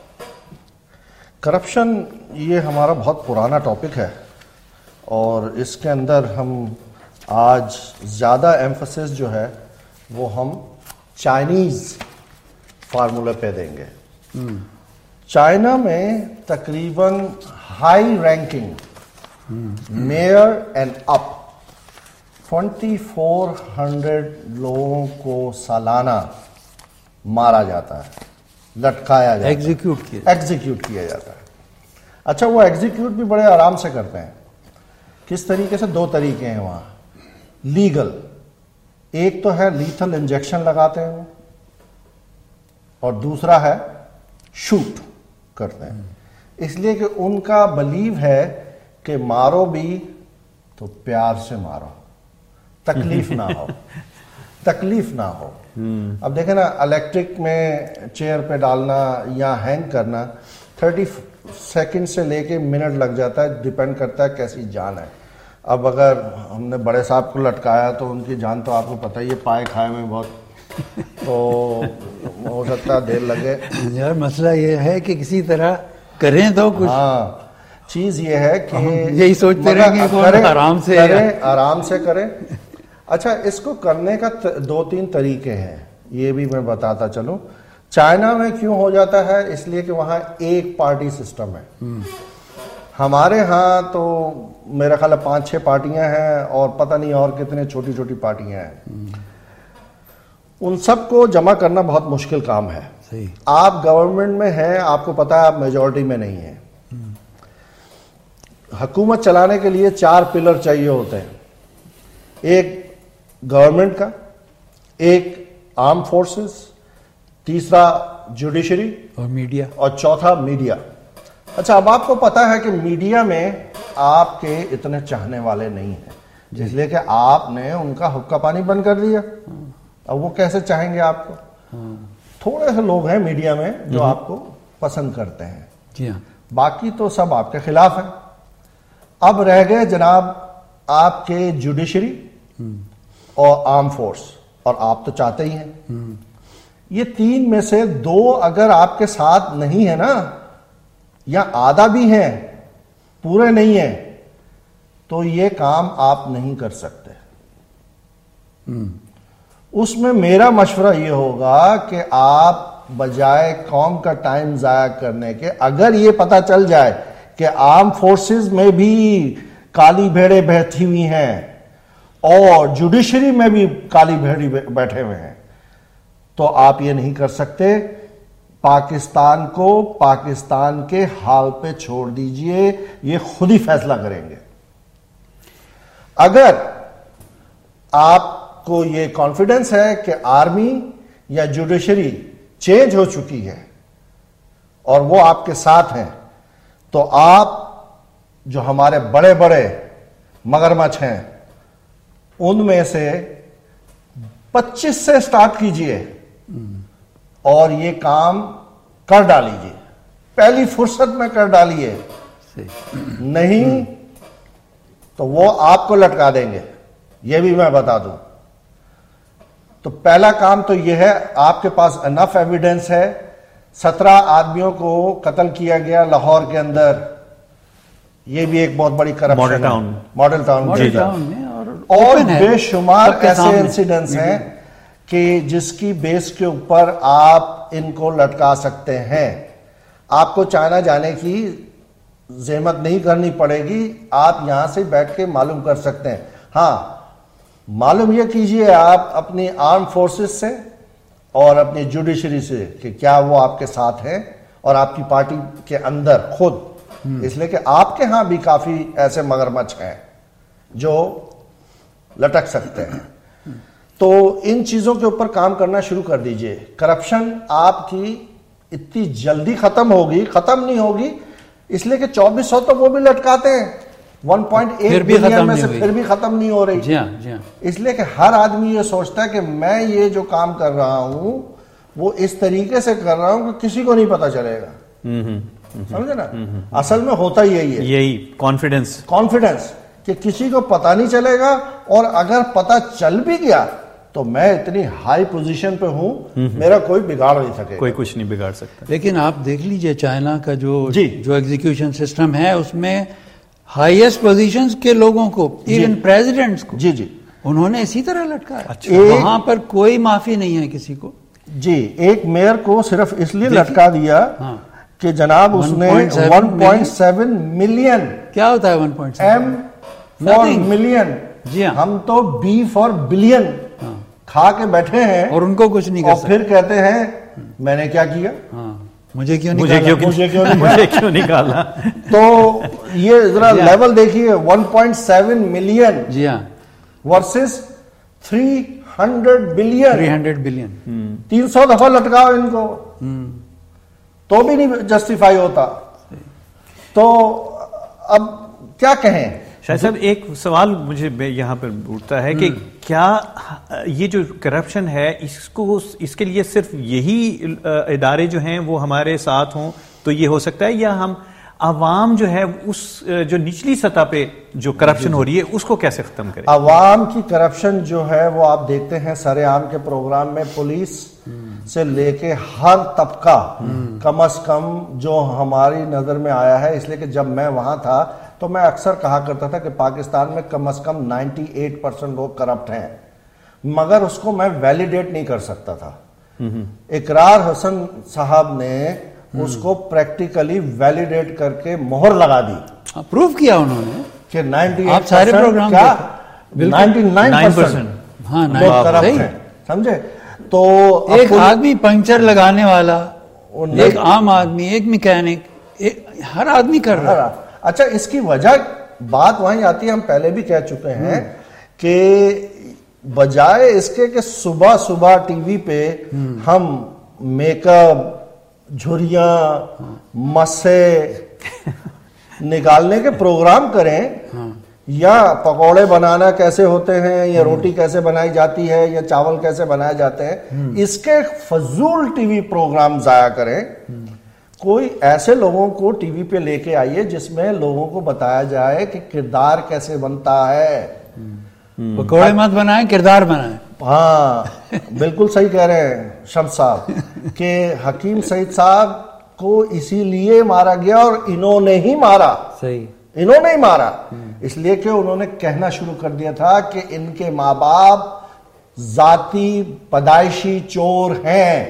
کرپشن یہ ہمارا بہت پرانا ٹاپک ہے اور اس کے اندر ہم آج زیادہ ایمفسس جو ہے وہ ہم چائنیز فارمولے پہ دیں گے. چائنا میں تقریباً high ranking mayor and up twenty four hundred لوگوں کو سالانہ مارا جاتا ہے، لٹکایا جاتا ہے، ایگزیکیوٹ کیا ایگزیکیوٹ کیا جاتا ہے. اچھا، وہ ایگزیکیوٹ بھی بڑے آرام سے کرتے ہیں. کس طریقے سے؟ دو طریقے ہیں وہاں لیگل. ایک تو ہے لیتھل انجیکشن لگاتے ہیں وہ، اور دوسرا ہے شوٹ کرتے ہیں. اس لیے کہ ان کا بلیو ہے کہ مارو بھی تو پیار سے مارو، تکلیف نہ ہو، تکلیف نہ ہو. اب دیکھیں نا، الیکٹرک میں چیئر پہ ڈالنا یا ہینگ کرنا تھرٹی سیکنڈ سے لے کے منٹ لگ جاتا ہے، ڈیپینڈ کرتا ہے کیسی جان ہے. اب اگر ہم نے بڑے صاحب کو لٹکایا تو ان کی جان تو آپ کو پتہ ہی ہے، پائے کھائے میں بہت، تو ہو سکتا ہے دیر لگے. یار مسئلہ یہ ہے کہ کسی طرح کریں تو کچھ. ہاں، چیز یہ ہے کہ یہی سوچتے رہیں گے آرام سے کریں، آرام سے کریں. اچھا، اس کو کرنے کا دو تین طریقے ہیں، یہ بھی میں بتاتا چلوں. چائنا میں کیوں ہو جاتا ہے؟ اس لیے کہ وہاں ایک پارٹی سسٹم ہے. ہمارے ہاں تو میرا خیال ہے پانچ چھ پارٹیاں ہیں اور پتہ نہیں اور کتنے چھوٹی چھوٹی پارٹیاں ہیں. ان سب کو جمع کرنا بہت مشکل کام ہے. آپ گورنمنٹ میں ہیں، آپ کو پتا ہے آپ میجورٹی میں نہیں ہیں. حکومت چلانے کے لیے چار پلر چاہیے ہوتے ہیں، ایک گورنمنٹ کا، ایک آرم فورسز، تیسرا جوڈیشری اور میڈیا، اور چوتھا میڈیا. اچھا، اب آپ کو پتا ہے کہ میڈیا میں آپ کے اتنے چاہنے والے نہیں ہیں، اس لیے کہ آپ نے ان کا حقہ پانی بند کر دیا. اب وہ کیسے چاہیں گے آپ کو؟ تھوڑے سے لوگ ہیں میڈیا میں جو آپ کو پسند کرتے ہیں، جی ہاں، باقی تو سب آپ کے خلاف ہیں. اب رہ گئے جناب آپ کے جوڈیشری اور آرم فورس، اور آپ تو چاہتے ہی ہیں. یہ تین میں سے دو اگر آپ کے ساتھ نہیں ہے نا، یا آدھا بھی ہیں، پورے نہیں ہیں، تو یہ کام آپ نہیں کر سکتے. اس میں میرا مشورہ یہ ہوگا کہ آپ بجائے قوم کا ٹائم ضائع کرنے کے، اگر یہ پتہ چل جائے کہ آرم فورسز میں بھی کالی بھیڑیں بیٹھی ہوئی ہیں اور جوڈیشری میں بھی کالی بھیڑی بیٹھے ہوئے ہیں، تو آپ یہ نہیں کر سکتے. پاکستان کو پاکستان کے حال پہ چھوڑ دیجئے، یہ خود ہی فیصلہ کریں گے. اگر آپ کو یہ کانفیڈنس ہے کہ آرمی یا جوڈیشری چینج ہو چکی ہے اور وہ آپ کے ساتھ ہیں، تو آپ جو ہمارے بڑے بڑے مگرمچھ ہیں ان میں سے پچیس سے سٹارٹ کیجئے اور یہ کام کر ڈالیے، پہلی فرصت میں کر ڈالیے. نہیں تو وہ آپ کو لٹکا دیں گے، یہ بھی میں بتا دوں. تو پہلا کام تو یہ ہے، آپ کے پاس انف ایویڈنس ہے. سترہ آدمیوں کو قتل کیا گیا لاہور کے اندر، یہ بھی ایک بہت بڑی کرپشن ہے ماڈل ٹاؤن میں، اور بے شمار ایسے انسیڈنٹس ہیں کہ جس کی بیس کے اوپر آپ ان کو لٹکا سکتے ہیں. آپ کو چائنا جانے کی زحمت نہیں کرنی پڑے گی، آپ یہاں سے بیٹھ کے معلوم کر سکتے ہیں. ہاں، معلوم یہ کیجئے آپ اپنی آرم فورسز سے اور اپنی جوڈیشری سے کہ کیا وہ آپ کے ساتھ ہیں، اور آپ کی پارٹی کے اندر خود، اس لیے کہ آپ کے ہاں بھی کافی ایسے مگرمچھ ہیں جو لٹک سکتے ہیں. تو ان چیزوں کے اوپر کام کرنا شروع کر دیجئے. کرپشن آپ کی اتنی جلدی ختم ہوگی، ختم نہیں ہوگی، اس لیے کہ چوبیس سو تو وہ بھی لٹکاتے ہیں، ون پوائنٹ ایٹ بلین میں سے پھر بھی ختم نہیں ہو رہی. جی ہاں جی ہاں. اس لیے کہ ہر آدمی یہ سوچتا ہے کہ میں یہ جو کام کر رہا ہوں وہ اس طریقے سے کر رہا ہوں کہ کسی کو نہیں پتا چلے گا. سمجھے نا, اصل میں ہوتا یہی ہے, یہی کانفیڈنس کانفیڈنس کہ کسی کو پتا نہیں چلے گا, اور اگر پتا چل بھی گیا تو میں اتنی ہائی پوزیشن پہ ہوں, میرا کوئی بگاڑ نہیں سکے, کوئی کچھ نہیں بگاڑ سکتا. لیکن آپ دیکھ لیجئے چائنا کا جو جی جو ایگزیکیوشن سسٹم ہے اس میں ہائیسٹ پوزیشنز کے لوگوں کو, ایون پریزیڈنٹس کو, جی جی انہوں نے اسی طرح لٹکایا. وہاں پر کوئی معافی نہیں ہے کسی کو. جی ایک میئر کو صرف اس لیے لٹکا دیا کہ جناب اس نے ون پوائنٹ سیون ملین, کیا ہوتا ہے one point M four million, جی ہاں, ہم تو بی فور بلین کھا کے بیٹھے ہیں اور ان کو کچھ نہیں کر سکتے, اور پھر کہتے ہیں میں نے کیا کیا, مجھے کیوں مجھے کیوں نکالا. تو یہ ذرا لیول دیکھیے, ون پوائنٹ سیون ملین جی ہاں versus three hundred billion, three hundred billion, تین سو دفعہ لٹکاؤ ان کو تو بھی نہیں جسٹیفائی ہوتا. تو اب کیا کہیں. شاہ صاحب ایک سوال مجھے یہاں پر اٹھتا ہے کہ کیا یہ جو کرپشن ہے اس کو اس کے لیے صرف یہی ادارے جو ہیں وہ ہمارے ساتھ ہوں تو یہ ہو سکتا ہے, یا ہم عوام جو ہے اس جو نچلی سطح پہ جو کرپشن ہو رہی ہے اس کو کیسے ختم کریں. عوام کی کرپشن جو ہے وہ آپ دیکھتے ہیں سر عام کے پروگرام میں پولیس سے لے کے ہر طبقہ کم از کم جو ہماری نظر میں آیا ہے, اس لیے کہ جب میں وہاں تھا تو میں اکثر کہا کرتا تھا کہ پاکستان میں کم از کم نائنٹی ایٹ پرسنٹ لوگ کرپٹ ہیں, مگر اس کو میں ویلیڈیٹ نہیں کر سکتا تھا. اقرار حسن صاحب نے اس کو پریکٹیکلی ویلیڈیٹ کر کے مہر لگا دی, پروف کیا انہوں نے کہ نائنٹی آپ سارے پروگرام کیا نائنٹی نائن پرسنٹ ہاں لوگ کرپٹ ہیں, سمجھے. تو ایک آدمی پنکچر لگانے والا, ایک عام آدمی, ایک میکینک, ہر آدمی کر رہا ہے. اچھا اس کی وجہ بات وہیں آتی ہے, ہم پہلے بھی کہہ چکے ہیں کہ بجائے اس کے کہ صبح صبح ٹی وی پہ ہم میک اپ, جھریاں, مسے نکالنے کے پروگرام کریں, یا پکوڑے بنانا کیسے ہوتے ہیں, یا روٹی کیسے بنائی جاتی ہے, یا چاول کیسے بنائے جاتے ہیں, اس کے فضول ٹی وی پروگرام ضائع کریں. کوئی ایسے لوگوں کو ٹی وی پہ لے کے آئیے جس میں لوگوں کو بتایا جائے کہ کردار کیسے بنتا ہے. پکوڑے مت بنائیں, کردار بنائیں. ہاں بالکل صحیح کہہ رہے ہیں شمس صاحب کہ حکیم سعید صاحب کو اسی لیے مارا گیا, اور انہوں نے ہی مارا. صحیح, انہوں نے ہی مارا اس لیے کہ انہوں نے کہنا شروع کر دیا تھا کہ ان کے ماں باپ ذاتی پیدائشی چور ہیں,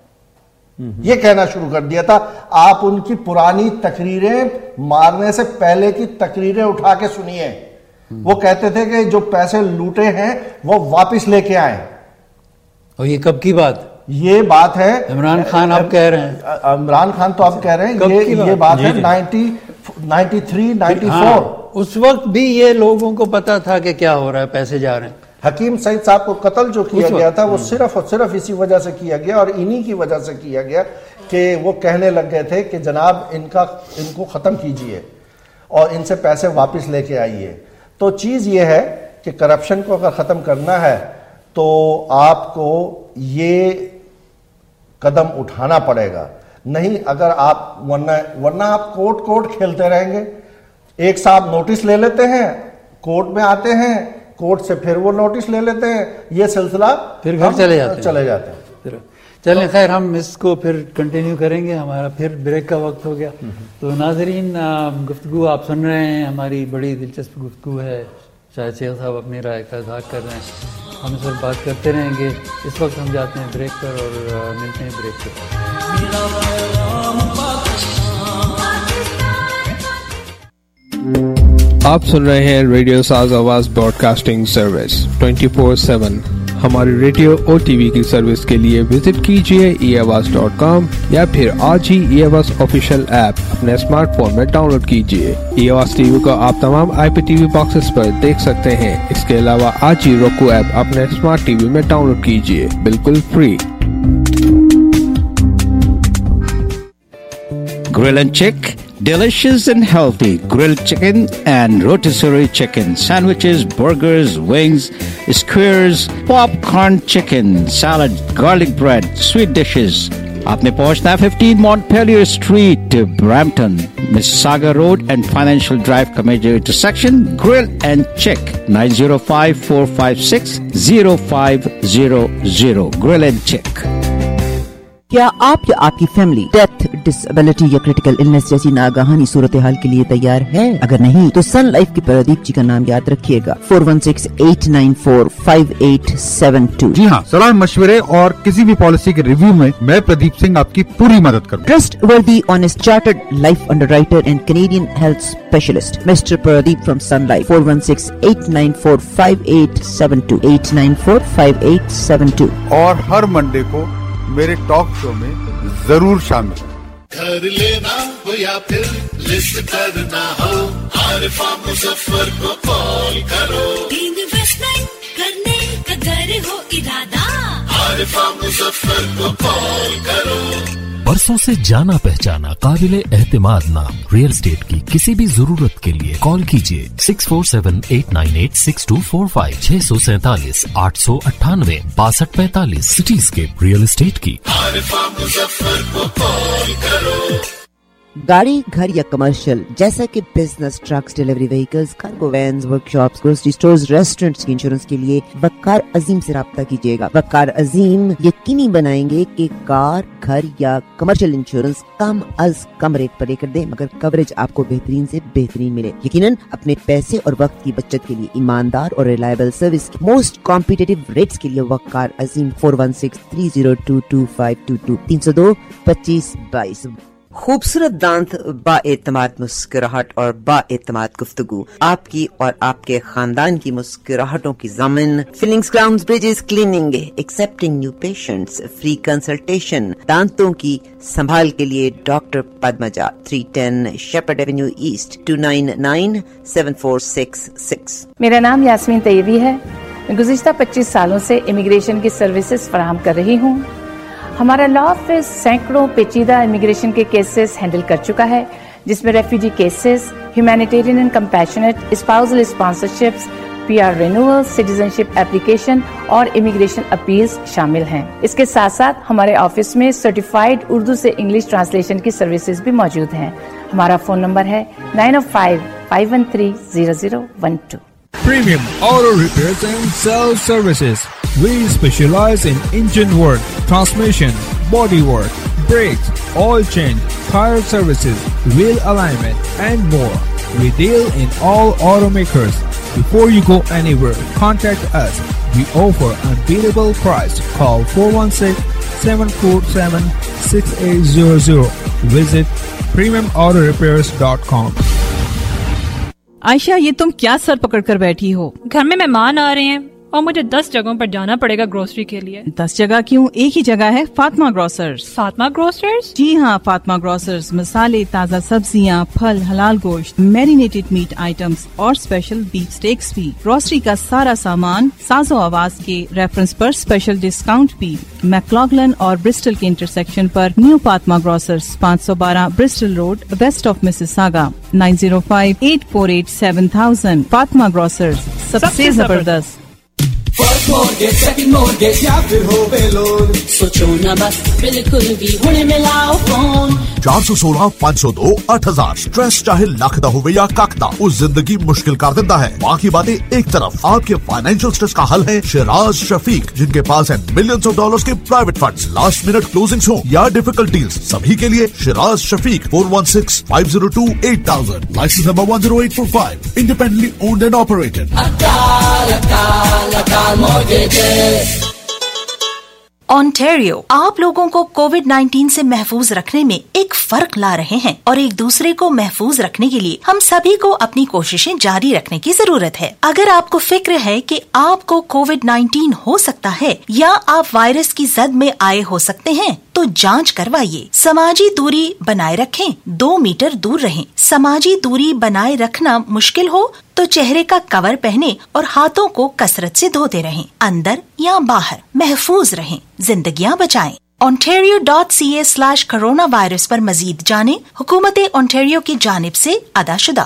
یہ کہنا شروع کر دیا تھا. آپ ان کی پرانی تقریریں, مارنے سے پہلے کی تقریریں اٹھا کے سنیے. وہ کہتے تھے کہ جو پیسے لوٹے ہیں وہ واپس لے کے آئیں. اور یہ کب کی بات؟ یہ بات ہے عمران خان آپ کہہ رہے ہیں, عمران خان تو آپ کہہ رہے ہیں, یہ یہ بات ہے ninety ninety three ninety four. اس وقت بھی یہ لوگوں کو پتا تھا کہ کیا ہو رہا ہے, پیسے جا رہے ہیں. حکیم سعید صاحب کو قتل جو کیا گیا تھا وہ صرف اور صرف اسی وجہ سے کیا گیا, اور انہی کی وجہ سے کیا گیا کہ وہ کہنے لگ گئے تھے کہ جناب ان کا ان کو ختم کیجئے اور ان سے پیسے واپس لے کے آئیے. تو چیز یہ ہے کہ کرپشن کو اگر ختم کرنا ہے تو آپ کو یہ قدم اٹھانا پڑے گا. نہیں اگر آپ ورنہ ورنہ آپ کوٹ کوٹ کھیلتے رہیں گے. ایک صاحب نوٹس لے لیتے ہیں, کورٹ میں آتے ہیں, کورٹ سے پھر وہ نوٹس لے لیتے ہیں, یہ سلسلہ پھر گھر چلے جاتے چلے جاتے ہیں. چلیں خیر, ہم اس کو پھر کنٹینیو کریں گے, ہمارا پھر بریک کا وقت ہو گیا. تو ناظرین, گفتگو آپ سن رہے ہیں, ہماری بڑی دلچسپ گفتگو ہے. شاہد شیخ صاحب اپنی رائے کا اظہار کر رہے ہیں, ہم اس وقت بات کرتے رہیں گے. اس وقت ہم جاتے ہیں بریک پر اور ملتے ہیں بریک پر. آپ سن رہے ہیں radio Saaz Awaz broadcasting service twenty four seven. ہماری ریڈیو اور ٹی وی کی سروس کے لیے وزٹ کیجیے ای آواز ڈاٹ کام, یا پھر آج ہی ای آواز آفیشیل ایپ اپنے اسمارٹ فون میں ڈاؤن لوڈ کیجیے. ای آواز ٹی وی کو آپ تمام آئی پی ٹی وی باکسز پر دیکھ سکتے ہیں. اس کے علاوہ آج ہی روکو ایپ اپنے اسمارٹ ٹی وی میں ڈاؤن لوڈ کیجیے, بالکل free. Grill and Chick Delicious and healthy grilled chicken and rotisserie chicken, sandwiches, burgers, wings, squares, popcorn chicken, salad, garlic bread, sweet dishes. आपने पहुंचना है fifteen Montpelier Street, Brampton, Mississauga Road and Financial Drive का major intersection. Grill and check nine zero five, four five six, zero five zero zero. Grill and check. क्या आप या आपकी फैमिली डेथ, डिसेबिलिटी या क्रिटिकल इलनेस जैसी नागाहानी सूरत हाल के लिए तैयार है? अगर नहीं तो सन लाइफ के प्रदीप जी का नाम याद रखिएगा, four one six, eight nine four, five eight seven two. जी हाँ, सलाह मशवरे और किसी भी पॉलिसी के रिव्यू में मैं प्रदीप सिंह आपकी पूरी मदद करूँ। Trustworthy, honest, chartered life underwriter and Canadian health specialist mister Pradeep from Sun Life, four one six, eight nine four, five eight seven two, eight nine four, five eight seven two. और हर मंडे को मेरे टॉक शो में जरूर शामिल। घर लेना हो या फिर लिस्ट करना हो, आरिफा मुजफ्फर को कॉल करो। इन्वेस्टमेंट करने का घर हो इरादा, आरिफा मुजफ्फर को कॉल करो। बरसों से जाना पहचाना काबिले एहतिमाद नाम रियल एस्टेट की किसी भी जरूरत के लिए कॉल कीजिए six four seven eight nine eight six two four five, छह सौ सैतालीस आठ सौ अट्ठानवे बासठ पैतालीस। सिटीस्केप रियल एस्टेट की आरिफा मुजफ्फर को कॉल करो। गाड़ी, घर या कमर्शियल जैसा कि business, trucks, delivery vehicles, cargo vans, workshops, grocery stores, restaurants की इंश्योरेंस के लिए वक्कार अजीम से राब्ता कीजिएगा। वक्कार अजीम यकीनी बनाएंगे कि कार, घर या कमर्शियल इंश्योरेंस कम अज कम रेट पर लेकर दे, मगर कवरेज आपको बेहतरीन से बेहतरीन मिले। यकीनन अपने पैसे और वक्त की बचत के लिए ईमानदार और reliable service, most competitive rates के लिए Waqar Azeem, four one six, three zero two two five two two, तीन सौ दो पच्चीस बाईस। खूबसूरत दांत, बाएतमाद मुस्कुराहट और बाएतमाद गुफ्तगू, आपकी और आपके खानदान की मुस्कुराहटों की ज़मीन। Fillings, crowns, bridges, cleaning, accepting new patients, free consultation. दांतों की संभाल के लिए doctor Padmaja, three ten Sheppard Avenue East, two nine nine seven four six six. मेरा नाम यास्मीन तैयबी है। मैं गुज़िश्ता पच्चीस सालों से इमिग्रेशन की सर्विसेज फराहम कर रही हूँ। हमारा लॉ ऑफिस सैकड़ों पेचीदा इमिग्रेशन के केसेस हैंडल कर चुका है, जिसमें refugee cases, humanitarian and compassionate, spousal sponsorships, PR renewal, citizenship application और इमिग्रेशन अपील्स शामिल हैं। इसके साथ साथ हमारे ऑफिस में सर्टिफाइड उर्दू से इंग्लिश ट्रांसलेशन की सर्विसेज भी मौजूद हैं। हमारा फोन नंबर है nine O five, five one three, zero zero one two. Premium Auto Repairs and Sales Services. We specialize in engine work, transmission, body work, brakes, oil change, tire services, wheel alignment, and more. We deal in all automakers. Before you go anywhere, contact us. We offer unbeatable price. Call four one six, seven four seven, six eight zero zero. Visit premium auto repairs dot com. Ayesha, ये तुम क्या सर पकड़ कर बैठी हो? घर में मेहमान आ रहे हैं और मुझे दस जगहों पर जाना पड़ेगा ग्रोसरी के लिए। दस जगह क्यों? एक ही जगह है, फातिमा ग्रोसर्स। फातिमा ग्रोसर्स? जी हाँ, फातिमा ग्रोसर्स मसाले, ताज़ा सब्जियाँ, फल, हलाल गोश्त, मैरिनेटेड मीट आइटम्स और स्पेशल बीफ स्टेक्स भी। ग्रोसरी का सारा सामान साजो आवाज के रेफरेंस पर स्पेशल डिस्काउंट भी। मैक्लॉगलन और ब्रिस्टल के इंटरसेक्शन पर न्यू फातिमा ग्रोसर्स, पाँच सौ बारह Bristol road, west of Mississauga, nine zero five, eight four eight, seven thousand. Fatima grocers, सबसे जबरदस्त। फर्स्ट मॉर्गेज, सेकंड मॉर्गेज या फिर हो बेलोन, सोचो न बस, बिल्कुल भी हुणे मिलाओ फोन। चार सौ सोलह पाँच सौ दो आठ हजार। स्ट्रेस चाहे लख दा होवे या कख दा, उस जिंदगी मुश्किल कर देता है। बाकी बातें एक तरफ, आपके फाइनेंशियल स्ट्रेस का हल है शिराज शफीक, जिनके पास है मिलियंस ऑफ डॉलर्स के private funds, last minute closings हो या डिफिकल्ट डील्स, सभी के लिए Shiraz Shafiq, four one six, five zero two, eight thousand. Licence number one zero eight four five, independently owned and operated. अकाल अकाल अकाल मॉर्गेजेस। ओंटारियो आप लोगों को कोविड नाइन्टीन से महफूज रखने में एक फर्क ला रहे हैं और एक दूसरे को महफूज रखने के लिए हम सभी को अपनी कोशिशें जारी रखने की जरूरत है। अगर आपको फिक्र है कि आपको कोविड नाइन्टीन हो सकता है या आप वायरस की जद में आए हो सकते हैं, तो जांच करवाइए। समाजी दूरी बनाए रखें, दो मीटर दूर रहें। समाजी दूरी बनाए रखना मुश्किल हो तो चेहरे का कवर पहने और हाथों को कसरत से धोते रहें। अंदर या बाहर महफूज रहें, जिंदगियां बचाएं। ontario dot c a slash coronavirus पर मजीद जानें। हुकूमत ओंटारियो की जानिब से अदाशुदा।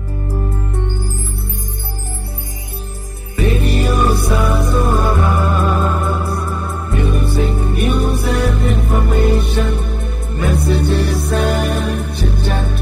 Radio Saaz Awaz, music, news and information, messages and chitchat.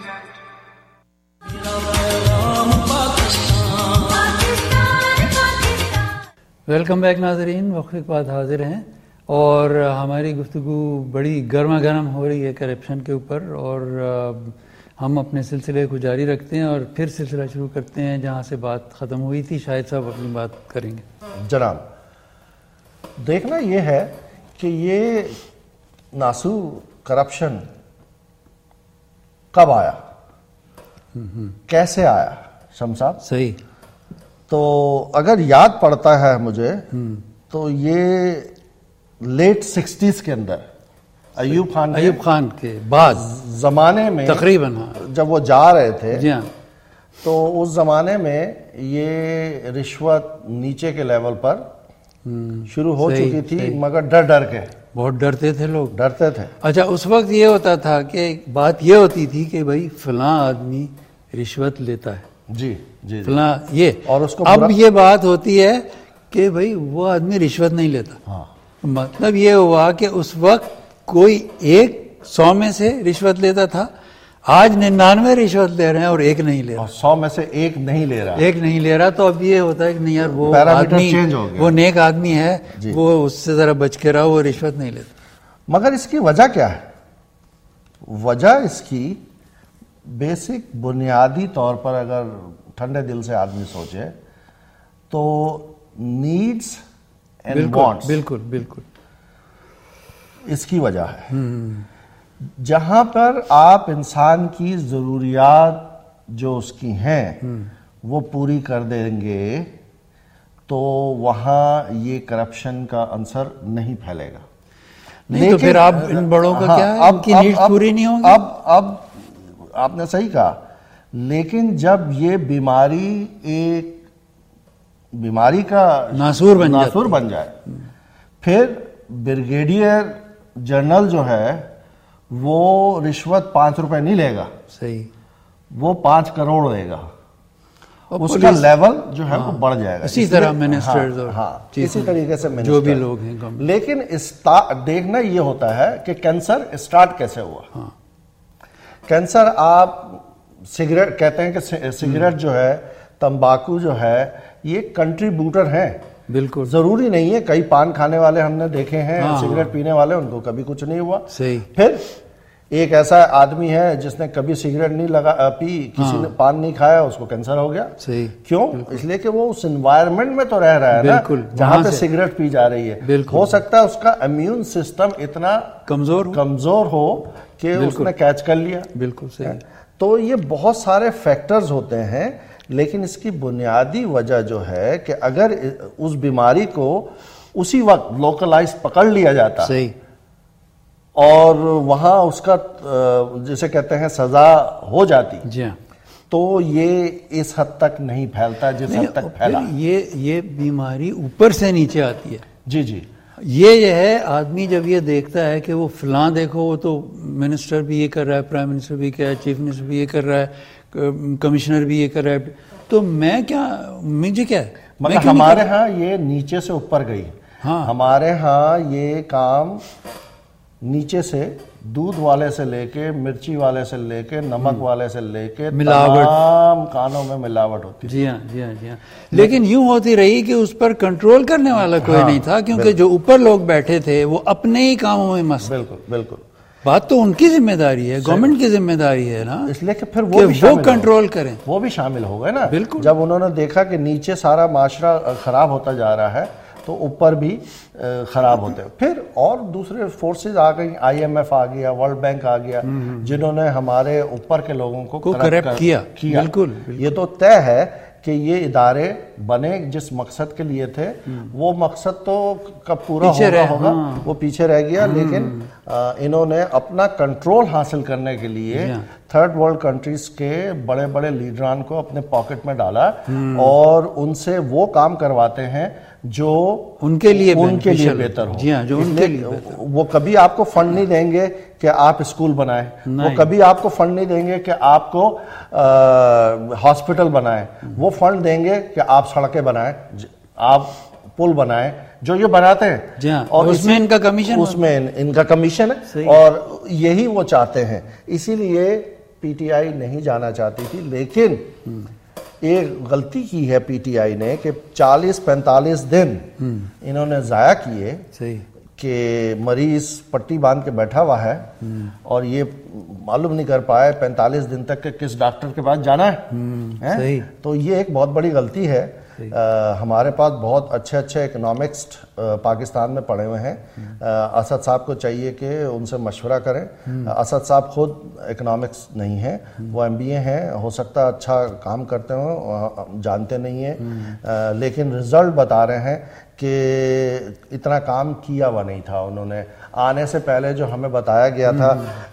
Welcome back नाजरीन, वक्फे के बाद हाजिर हैं और हमारी गुफ्तगू बड़ी गर्मा गर्म हो रही है करप्शन के ऊपर, और हम अपने सिलसिले को जारी रखते हैं और फिर सिलसिला शुरू करते हैं जहां से बात ख़त्म हुई थी। शायद साहब अपनी बात करेंगे। जनाब, देखना ये है कि ये नासू करप्शन कब आया, कैसे आया शम्स साहब? सही। तो अगर याद पड़ता है मुझे तो ये लेट सिक्सटीज के अंदर अयूब खान अयूब खान के बाद जमाने में तकरीबन जब वो जा रहे थे, जी हाँ, तो उस जमाने में ये रिश्वत नीचे के लेवल पर शुरू हो सही, चुकी थी, सही। मगर डर डर के बहुत डरते थे लोग, डरते थे। अच्छा, उस वक्त ये होता था कि बात ये होती थी कि भाई फलां आदमी रिश्वत लेता है, जी जी, फलां ये, और उसको अब ये बात होती है कि भाई वो आदमी रिश्वत नहीं लेता। हाँ। मतलब ये हुआ कि उस वक्त कोई एक सौ में से रिश्वत लेता था, आज निन्यानवे रिश्वत ले रहे हैं और एक नहीं ले रहा, सौ में से एक नहीं ले रहा, एक नहीं ले रहा। तो अब ये होता है कि नहीं यार, वो आदमी चेंज हो गया, वो नेक आदमी है, वो उससे जरा बच के रहा, वो रिश्वत नहीं लेता। मगर इसकी वजह क्या है? वजह इसकी बेसिक बुनियादी तौर पर अगर ठंडे दिल से आदमी सोचे तो नीड्स एंड वांट्स, बिल्कुल बिल्कुल इसकी वजह है। जहां पर आप इंसान की जरूरियात जो उसकी हैं वो पूरी कर देंगे तो वहां ये करप्शन का अंसर नहीं फैलेगा। नहीं तो फिर आप इन बड़ों का हाँ, क्या है? अब, इनकी अब, नीड्स अब, पूरी नहीं होंगी। अब अब आपने सही कहा, लेकिन जब ये बीमारी एक बीमारी का नासूर बन नासूर बन जाए, फिर ब्रिगेडियर जनरल जो है वो रिश्वत पांच रुपए नहीं लेगा, सही, वो पांच करोड़ लेगा, उसका लेवल जो है वो बढ़ जाएगा। इसी तरह मिनिस्टर्स और हाँ, इसी तरीके से जो भी लोग हैं। लेकिन देखना ये होता है कि कैंसर स्टार्ट कैसे हुआ। हाँ। कैंसर, आप सिगरेट कहते हैं कि सिगरेट जो है, तंबाकू जो है, ये कंट्रीब्यूटर है। बिल्कुल जरूरी नहीं है, कई पान खाने वाले हमने देखे हैं, हाँ, सिगरेट पीने वाले, उनको कभी कुछ नहीं हुआ। सही। फिर एक ऐसा आदमी है जिसने कभी सिगरेट नहीं लगा पी, किसी हाँ, ने पान नहीं खाया, उसको कैंसर हो गया। सही। क्यों? इसलिए कि वो उस एनवायरनमेंट में तो रह रहा है ना जहां पे सिगरेट पी जा रही है। हो सकता है उसका इम्यून सिस्टम इतना कमजोर कमजोर हो कि उसने कैच कर लिया। बिल्कुल सही। तो ये बहुत सारे फैक्टर्स होते हैं, लेकिन इसकी बुनियादी वजह जो है कि अगर उस बीमारी को उसी वक्त लोकलाइज पकड़ लिया जाता, सही, और वहां उसका जिसे कहते हैं सजा हो जाती, जी हाँ, तो ये इस हद तक नहीं फैलता जिस हद तक फैला। ये ये बीमारी ऊपर से नीचे आती है। जी जी, ये ये है, आदमी जब ये देखता है कि वो फलां देखो, वो तो मिनिस्टर भी ये कर रहा है, प्राइम मिनिस्टर भी क्या है, चीफ मिनिस्टर भी ये कर रहा है, कमिश्नर भी ये कर रहा है, तो मैं क्या, मुझे क्या है? मतलब हमारे यहाँ ये नीचे से ऊपर गई। हाँ, हमारे यहाँ ये काम नीचे से, दूध वाले से लेके, मिर्ची वाले से लेके, नमक वाले से लेके, तमाम कानों में मिलावट होती है। जी हाँ, जी हाँ, जी हाँ। लेकिन यूं होती रही कि उस पर कंट्रोल करने वाला कोई हाँ, नहीं था, क्योंकि जो ऊपर लोग बैठे थे वो अपने ही कामों में मस्त। बिल्कुल बिल्कुल। बात तो उनकी जिम्मेदारी है, गवर्नमेंट की जिम्मेदारी है ना, इसलिए कि फिर वो भी वो कंट्रोल करें, वो भी शामिल हो गए ना। बिल्कुल। जब उन्होंने देखा कि नीचे सारा माशरा खराब होता जा रहा है तो ऊपर भी खराब होते हैं। फिर और दूसरे फोर्सेस आ गई, आईएमएफ आ गया, वर्ल्ड बैंक आ गया, जिन्होंने हमारे ऊपर के लोगों को, को करप्ट किया, किया। बिल्कुल, बिल्कुल। ये तो तय है कि ये इदारे बने जिस मकसद के लिए थे, वो मकसद तो कब पूरा होगा होगा हाँ। वो पीछे रह गया। लेकिन आ, इन्होंने अपना कंट्रोल हासिल करने के लिए थर्ड वर्ल्ड कंट्रीज के बड़े बड़े लीडरान को अपने पॉकेट में डाला और उनसे वो काम करवाते हैं جو ان کے لیے ان کے لیے بہتر ہو. جی ہاں, جو ان کے لیے وہ کبھی آپ کو فنڈ نہیں دیں گے کہ آپ اسکول بنائیں, وہ کبھی آپ کو فنڈ نہیں دیں گے کہ آپ کو ہاسپٹل بنائیں, وہ فنڈ دیں گے کہ آپ سڑکیں بنائیں, آپ پل بنائیں, جو یہ بناتے ہیں. جی ہاں, اور اس میں ان کا کمیشن اس میں ان کا کمیشن ہے, اور یہی وہ چاہتے ہیں. اسی لیے پی ٹی آئی نہیں جانا چاہتی تھی, لیکن ایک غلطی کی ہے پی ٹی آئی نے کہ چالیس پینتالیس دن انہوں نے ضائع کیے کہ مریض پٹی باندھ کے بیٹھا ہوا ہے اور یہ معلوم نہیں کر پائے پینتالیس دن تک کہ کس ڈاکٹر کے پاس جانا ہے. تو یہ ایک بہت بڑی غلطی ہے. ہمارے پاس بہت اچھے اچھے اکنامکسٹ پاکستان میں پڑھے ہوئے ہیں. اسد صاحب کو چاہیے کہ ان سے مشورہ کریں. اسد صاحب خود اکنامکس نہیں ہیں, وہ ایم بی اے ہیں, ہو سکتا ہے اچھا کام کرتے ہوں, جانتے نہیں ہیں, لیکن رزلٹ بتا رہے ہیں کہ اتنا کام کیا ہوا نہیں تھا. انہوں نے آنے سے پہلے جو ہمیں بتایا گیا تھا,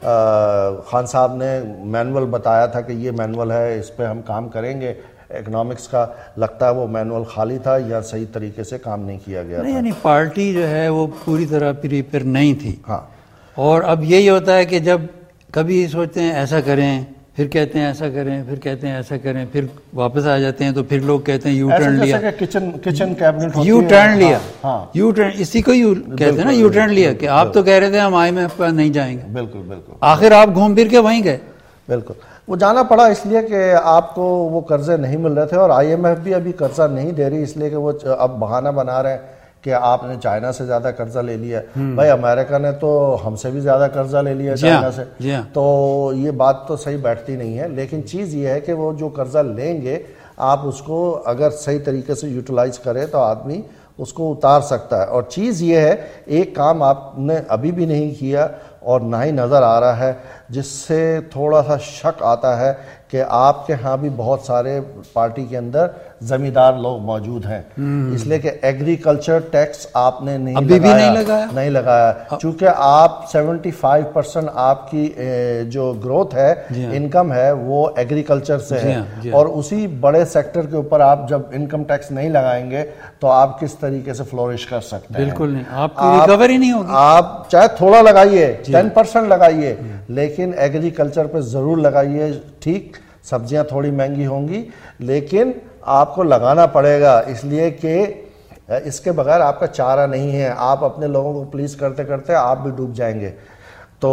خان صاحب نے مینول بتایا تھا کہ یہ مینول ہے, اس پہ ہم کام کریں گے. اکنامکس کا لگتا ہے وہ مینول خالی تھا یا صحیح طریقے سے کام نہیں کیا گیا تھا. یعنی پارٹی جو ہے وہ پوری طرح پریپیئر نہیں تھی. ہاں, اور اب یہی ہوتا ہے کہ جب کبھی سوچتے ہیں ایسا کریں, پھر کہتے ہیں ایسا کریں, پھر کہتے ہیں ایسا کریں, پھر واپس آ جاتے ہیں تو پھر لوگ کہتے ہیں یو ٹرن لیا, kitchen kitchen cabinet U turn لیا, یو ٹرن اسی کو یو کہتے ہیں نا, یو ٹرن لیا, کہ آپ تو کہہ رہے تھے ہم آئی ایم ایف پر نہیں جائیں گے, بالکل بالکل, آخر آپ گھوم پھر کے وہیں گئے. بالکل, وہ جانا پڑا اس لیے کہ آپ کو وہ قرضے نہیں مل رہے تھے, اور آئی ایم ایف بھی ابھی قرضہ نہیں دے رہی, اس لیے کہ وہ اب بہانہ بنا رہے ہیں کہ آپ نے چائنا سے زیادہ قرضہ لے لیا. بھائی امریکہ نے تو ہم سے بھی زیادہ قرضہ لے لیا چائنا سے, تو یہ بات تو صحیح بیٹھتی نہیں ہے. لیکن چیز یہ ہے کہ وہ جو قرضہ لیں گے آپ اس کو اگر صحیح طریقے سے یوٹیلائز کرے تو آدمی اس کو اتار سکتا ہے. اور چیز یہ ہے, ایک کام آپ نے ابھی بھی نہیں کیا اور نہ ہی نظر آ رہا ہے, جس سے تھوڑا سا شک آتا ہے کہ آپ کے ہاں بھی بہت سارے پارٹی کے اندر زمیندار لوگ موجود ہیں. اس لیے کہ ایگریکلچر ٹیکس آپ نے نہیں ابھی بھی نہیں لگایا نہیں لگایا چونکہ آپ سیونٹی فائیو پرسنٹ آپ کی جو گروتھ ہے, انکم ہے, وہ ایگریکلچر سے ہے, اور اسی بڑے سیکٹر کے اوپر آپ جب انکم ٹیکس نہیں لگائیں گے تو آپ کس طریقے سے فلورش کر سکتے ہیں؟ بالکل نہیں, آپ کی ریکوری نہیں ہوگی. آپ چاہے تھوڑا لگائیے, ٹین پرسنٹ لگائیے, لیکن ایگریکلچر پہ ضرور لگائیے. ٹھیک, سبزیاں تھوڑی مہنگی ہوں گی لیکن آپ کو لگانا پڑے گا, اس لیے کہ اس کے بغیر آپ کا چارہ نہیں ہے. آپ اپنے لوگوں کو پلیز کرتے کرتے آپ بھی ڈوب جائیں گے. تو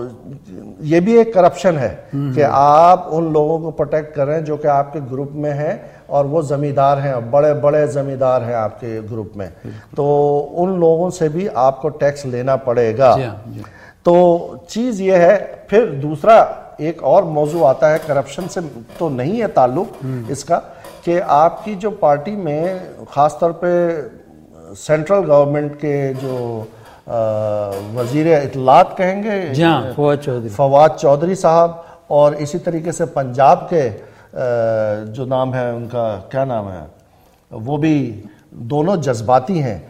یہ بھی ایک کرپشن ہے کہ آپ ان لوگوں کو پروٹیکٹ کریں جو کہ آپ کے گروپ میں ہیں, اور وہ زمیندار ہیں, بڑے بڑے زمیندار ہیں آپ کے گروپ میں, تو ان لوگوں سے بھی آپ کو ٹیکس لینا پڑے گا. تو چیز یہ ہے. پھر دوسرا ایک اور موضوع آتا ہے, کرپشن سے تو نہیں ہے تعلق اس کا, کہ آپ کی جو پارٹی میں خاص طور پہ سینٹرل گورنمنٹ کے جو وزیر اطلاعات کہیں گے, فواد چودھری فواد چودھری صاحب, اور اسی طریقے سے پنجاب کے جو نام ہے ان کا کیا نام ہے, وہ بھی دونوں جذباتی ہیں,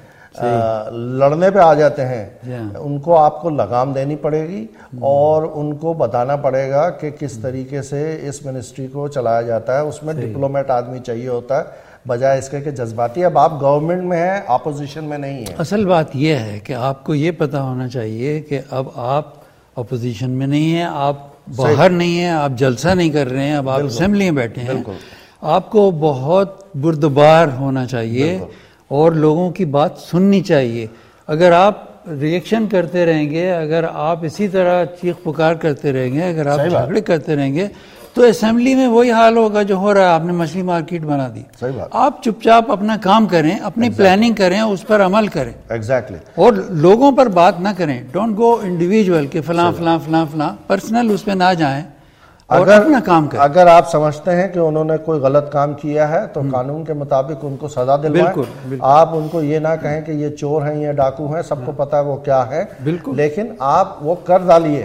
لڑنے پہ آ جاتے ہیں. ان کو آپ کو لگام دینی پڑے گی اور ان کو بتانا پڑے گا کہ کس طریقے سے اس منسٹری کو چلایا جاتا ہے. اس میں ڈپلومیٹ آدمی چاہیے ہوتا ہے, بجائے اس کے کہ جذباتی. اب آپ گورنمنٹ میں ہیں, اپوزیشن میں نہیں ہیں. اصل بات یہ ہے کہ آپ کو یہ پتا ہونا چاہیے کہ اب آپ اپوزیشن میں نہیں ہیں, آپ باہر نہیں ہیں, آپ جلسہ نہیں کر رہے ہیں, اب آپ اسمبلی میں بیٹھے ہیں. آپ کو بہت بردبار ہونا چاہیے اور لوگوں کی بات سننی چاہیے. اگر آپ ریئیکشن کرتے رہیں گے, اگر آپ اسی طرح چیخ پکار کرتے رہیں گے, اگر آپ جھگڑے کرتے رہیں گے, تو اسمبلی میں وہی حال ہوگا جو ہو رہا ہے. آپ نے مچھلی مارکیٹ بنا دی. آپ چپ چاپ اپنا کام کریں, اپنی پلاننگ کریں, اس پر عمل کریں, ایگزیکٹلی, اور لوگوں پر بات نہ کریں. ڈونٹ گو انڈیویجول کہ فلاں فلاں فلاں فلاں, پرسنل اس پہ نہ جائیں اور اپنا کام کریں. اگر آپ سمجھتے ہیں کہ انہوں نے کوئی غلط کام کیا ہے تو قانون کے مطابق ان کو سزا دلوائیں. آپ ان کو یہ نہ کہیں کہ یہ چور ہیں, یہ ڈاکو ہیں, سب کو پتا ہے وہ کیا ہے, لیکن آپ وہ کر ڈالیے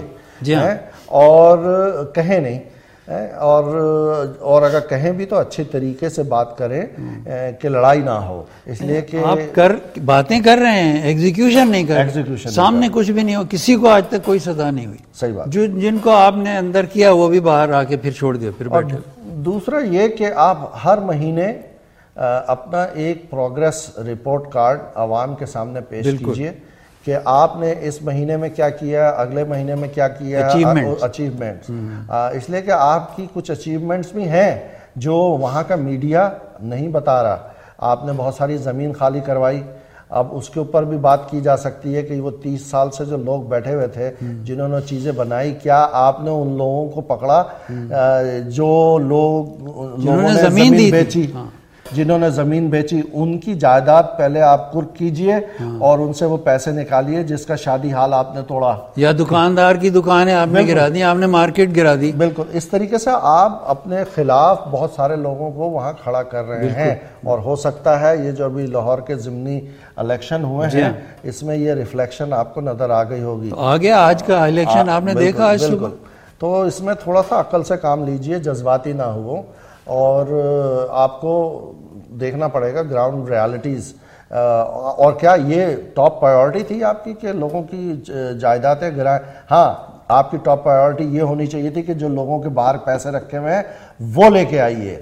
اور کہیں نہیں. اور اور اگر کہیں بھی تو اچھے طریقے سے بات کریں کہ لڑائی نہ ہو. اس لیے کہ آپ کر باتیں کر رہے ہیں, ایگزیکیوشن نہیں کر رہے, سامنے کچھ بھی نہیں ہو, کسی کو آج تک کوئی سزا نہیں ہوئی. صحیح بات. جو جن کو آپ نے اندر کیا وہ بھی باہر آ کے پھر چھوڑ دیا, پھر بیٹھے. دوسرا یہ کہ آپ ہر مہینے اپنا ایک پروگریس رپورٹ کارڈ عوام کے سامنے پیش کیجئے کہ آپ نے اس مہینے میں کیا کیا، اگلے مہینے میں کیا کیا، اچیومنٹس. اس لیے کہ آپ کی کچھ اچیومنٹس بھی ہیں جو وہاں کا میڈیا نہیں بتا رہا. آپ نے بہت ساری زمین خالی کروائی، اب اس کے اوپر بھی بات کی جا سکتی ہے کہ وہ تیس سال سے جو لوگ بیٹھے ہوئے تھے جنہوں نے چیزیں بنائی، کیا آپ نے ان لوگوں کو پکڑا جو لوگ لوگوں نے زمین بیچی، جنہوں نے زمین بیچی، ان کی جائیداد پہلے آپ کرک کیجئے اور ان سے وہ پیسے نکالیے جس کا شادی حال آپ نے توڑا، یا دکاندار کی دکانیں آپ نے گرا دی، آپ نے مارکیٹ گرا دی. بالکل اس طریقے سے آپ اپنے خلاف بہت سارے لوگوں کو وہاں کھڑا کر رہے ہیں، اور ہو سکتا ہے یہ جو ابھی لاہور کے ضمنی الیکشن ہوئے ہیں اس میں یہ ریفلیکشن آپ کو نظر آ گئی ہوگی. آگے آج کا الیکشن آپ نے دیکھا آج صبح، تو اس میں تھوڑا سا عقل سے کام لیجئے، جذباتی نہ ہو، اور آپ کو دیکھنا پڑے گا گراؤنڈ ریالٹیز. اور کیا یہ ٹاپ پرائیورٹی تھی آپ کی کہ لوگوں کی جائیدادیں گرائیں؟ ہاں، آپ کی ٹاپ پرائیورٹی یہ ہونی چاہیے تھی کہ جو لوگوں کے باہر پیسے رکھے ہوئے ہیں وہ لے کے آئیے.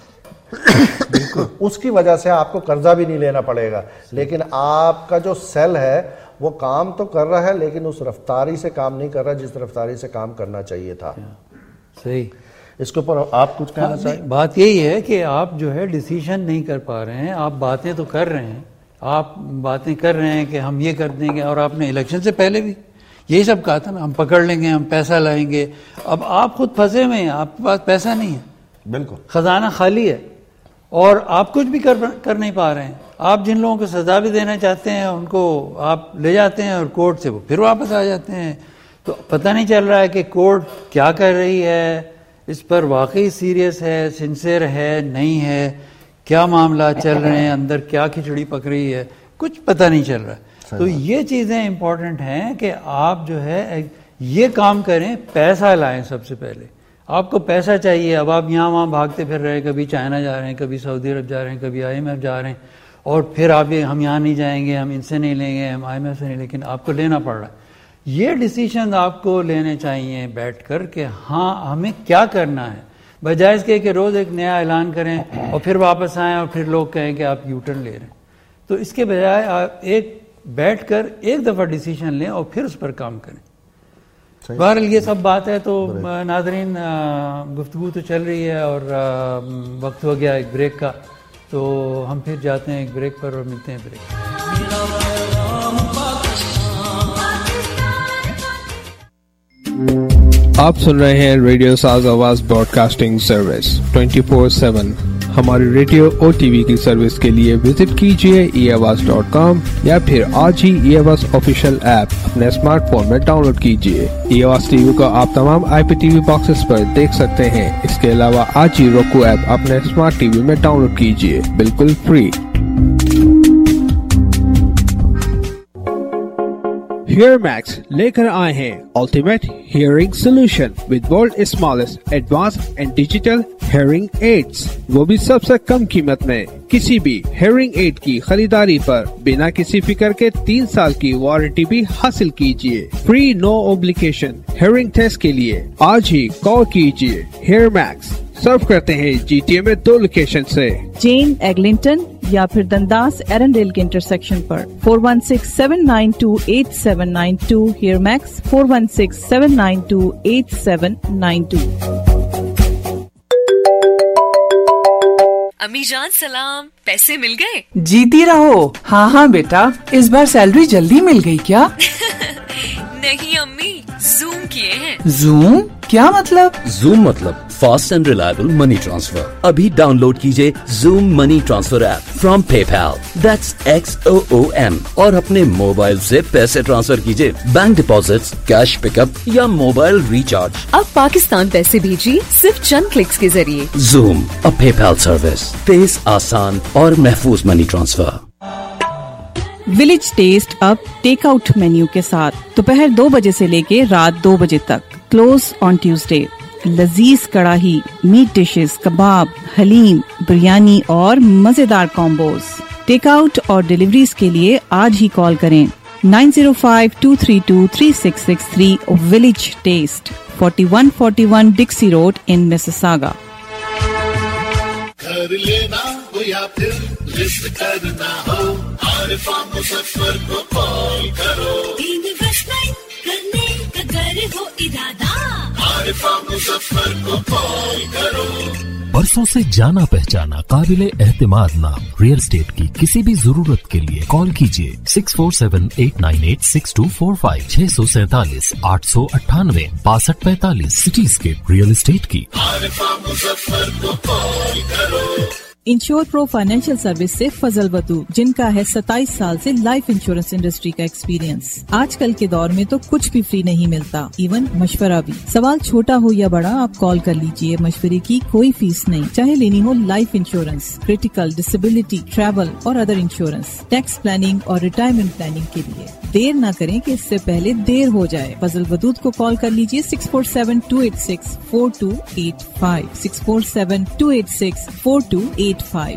اس کی وجہ سے آپ کو قرضہ بھی نہیں لینا پڑے گا. لیکن آپ کا جو سیل ہے وہ کام تو کر رہا ہے لیکن اس رفتاری سے کام نہیں کر رہا جس رفتاری سے کام کرنا چاہیے تھا. صحیح. اس کے اوپر آپ کچھ کہنا چاہیں؟ بات یہی ہے کہ آپ جو ہے ڈیسیشن نہیں کر پا رہے ہیں. آپ باتیں تو کر رہے ہیں، آپ باتیں کر رہے ہیں کہ ہم یہ کر دیں گے، اور آپ نے الیکشن سے پہلے بھی یہی سب کہا تھا نا، ہم پکڑ لیں گے، ہم پیسہ لائیں گے. اب آپ خود پھنسے ہوئے ہیں، آپ کے پاس پیسہ نہیں ہے، بالکل خزانہ خالی ہے، اور آپ کچھ بھی کر کر نہیں پا رہے ہیں. آپ جن لوگوں کو سزا بھی دینا چاہتے ہیں ان کو آپ لے جاتے ہیں اور کورٹ سے وہ پھر واپس آ جاتے ہیں. تو پتہ نہیں چل رہا ہے کہ کورٹ کیا کر رہی ہے، اس پر واقعی سیریس ہے، سنسیئر ہے، نہیں ہے، کیا معاملات چل رہے ہیں، اندر کیا کھچڑی پک رہی ہے، کچھ پتہ نہیں چل رہا. تو یہ چیزیں امپورٹنٹ ہیں کہ آپ جو ہے یہ کام کریں، پیسہ لائیں. سب سے پہلے آپ کو پیسہ چاہیے. اب آپ یہاں وہاں بھاگتے پھر رہے، کبھی چائنا جا رہے ہیں، کبھی سعودی عرب جا رہے ہیں، کبھی آئی ایم ایف جا رہے ہیں، اور پھر آپ یہ ہم یہاں نہیں جائیں گے، ہم ان سے نہیں لیں گے، ہم آئی ایم ایف سے نہیں، لیکن آپ کو لینا پڑ رہا ہے. یہ ڈیسیشن آپ کو لینے چاہیے بیٹھ کر کہ ہاں ہمیں کیا کرنا ہے، بجائے اس کے کہ روز ایک نیا اعلان کریں اور پھر واپس آئیں اور پھر لوگ کہیں کہ آپ یو ٹرن لے رہے ہیں. تو اس کے بجائے آپ ایک بیٹھ کر ایک دفعہ ڈیسیشن لیں اور پھر اس پر کام کریں. بہرحال یہ سب بات ہے. تو ناظرین، گفتگو تو چل رہی ہے اور وقت ہو گیا ایک بریک کا، تو ہم پھر جاتے ہیں ایک بریک پر اور ملتے ہیں بریک. آپ سن رہے ہیں radio Saaz Awaz broadcasting service twenty four seven. ہماری ریڈیو اور ٹی وی کی سروس کے لیے وزٹ کیجیے ای آواز ڈاٹ کام یا پھر آج ہی ای آواز آفیشیل ایپ اپنے اسمارٹ فون میں ڈاؤن لوڈ کیجیے. ای آواز ٹی وی کو آپ تمام آئی پی ٹی وی باکسز پر دیکھ سکتے ہیں. اس کے علاوہ آج ہی روکو ایپ اپنے اسمارٹ ٹی وی میں ڈاؤن لوڈ کیجیے، بالکل فری. ہیئر میکس لے کر آئے ہیں ultimate hearing solution with world smallest advance and digital hearing aids, وہ بھی سب سے کم قیمت میں. کسی بھی ہیئرنگ ایڈ کی خریداری پر بنا کسی فکر کے تین سال کی وارنٹی بھی حاصل کیجیے. Free no obligation hearing test کے لیے آج ہی کال کیجیے. ہیئر میکس سرو کرتے ہیں جی ٹی اے میں دو لوکیشن سے، جین ایگلنگٹن یا پھر دنداس ایرنڈیل کے انٹرسیکشن پر. Four one six seven nine two eight seven nine two hear max four one six seven nine two eight seven nine two. امی جان سلام، پیسے مل گئے؟ جیتی رہو. ہاں ہاں بیٹا، اس بار سیلری جلدی مل گئی کیا؟ نہیں امی، زوم کیے ہیں. زوم کیا مطلب؟ زوم مطلب fast and reliable money transfer. ابھی ڈاؤن لوڈ کیجئے Zoom money transfer app from PayPal, that's X O O M, اور اپنے موبائل سے پیسے ٹرانسفر کیجئے. Bank deposits, cash pick up یا موبائل ریچارج. اب پاکستان پیسے بھیجیے صرف چند کلکس کے ذریعے. زوم، ا پے پال سروس، تیز، آسان اور محفوظ منی ٹرانسفر. ولیج ٹیسٹ اب ٹیک آؤٹ مینیو کے ساتھ دوپہر دو بجے سے لے کے رات دو بجے تک. Close on Tuesday. لذیذ کڑاہی، میٹ ڈشز، کباب، حلیم، بریانی اور مزیدار کامبوز. ٹیک آؤٹ اور ڈیلیوریز کے لیے آج ہی کال کریں nine zero five two three two three six six three. Village taste, forty one forty one Dixie road in Mississauga. گھر कर लेना हो या फिर लिस्ट करना हो, आरिफा मुजफ्फर को कॉल करो। इन्वेस्टमेंट करने का कर हो इरादा, आरिफा मुजफ्फर को कॉल करो। बरसों से जाना पहचाना काबिले एहतिमाद नाम रियल एस्टेट की किसी भी जरूरत के लिए कॉल कीजिए six four seven eight nine eight six two four five छह सौ सैतालीस आठ सौ अट्ठानवे बासठ पैंतालीस सिटीस्केप रियल एस्टेट की। आरिफा मुजफ्फर को कॉल करो। इंश्योर प्रो फाइनेंशियल सर्विस से फजल बतू, जिनका है सत्ताईस साल से लाइफ इंश्योरेंस इंडस्ट्री का एक्सपीरियंस। आजकल के दौर में तो कुछ भी फ्री नहीं मिलता, इवन मशवरा भी। सवाल छोटा हो या बड़ा, आप कॉल कर लीजिए, मशवरे की कोई फीस नहीं। चाहे लेनी हो life insurance, critical, disability, travel और अदर इंश्योरेंस, टैक्स प्लानिंग और रिटायरमेंट प्लानिंग के लिए देर न करें कि इससे पहले देर हो जाए। फजल बदूद को कॉल कर लीजिए six four seven two eight six four two eight five six four seven two eight six four two eight five.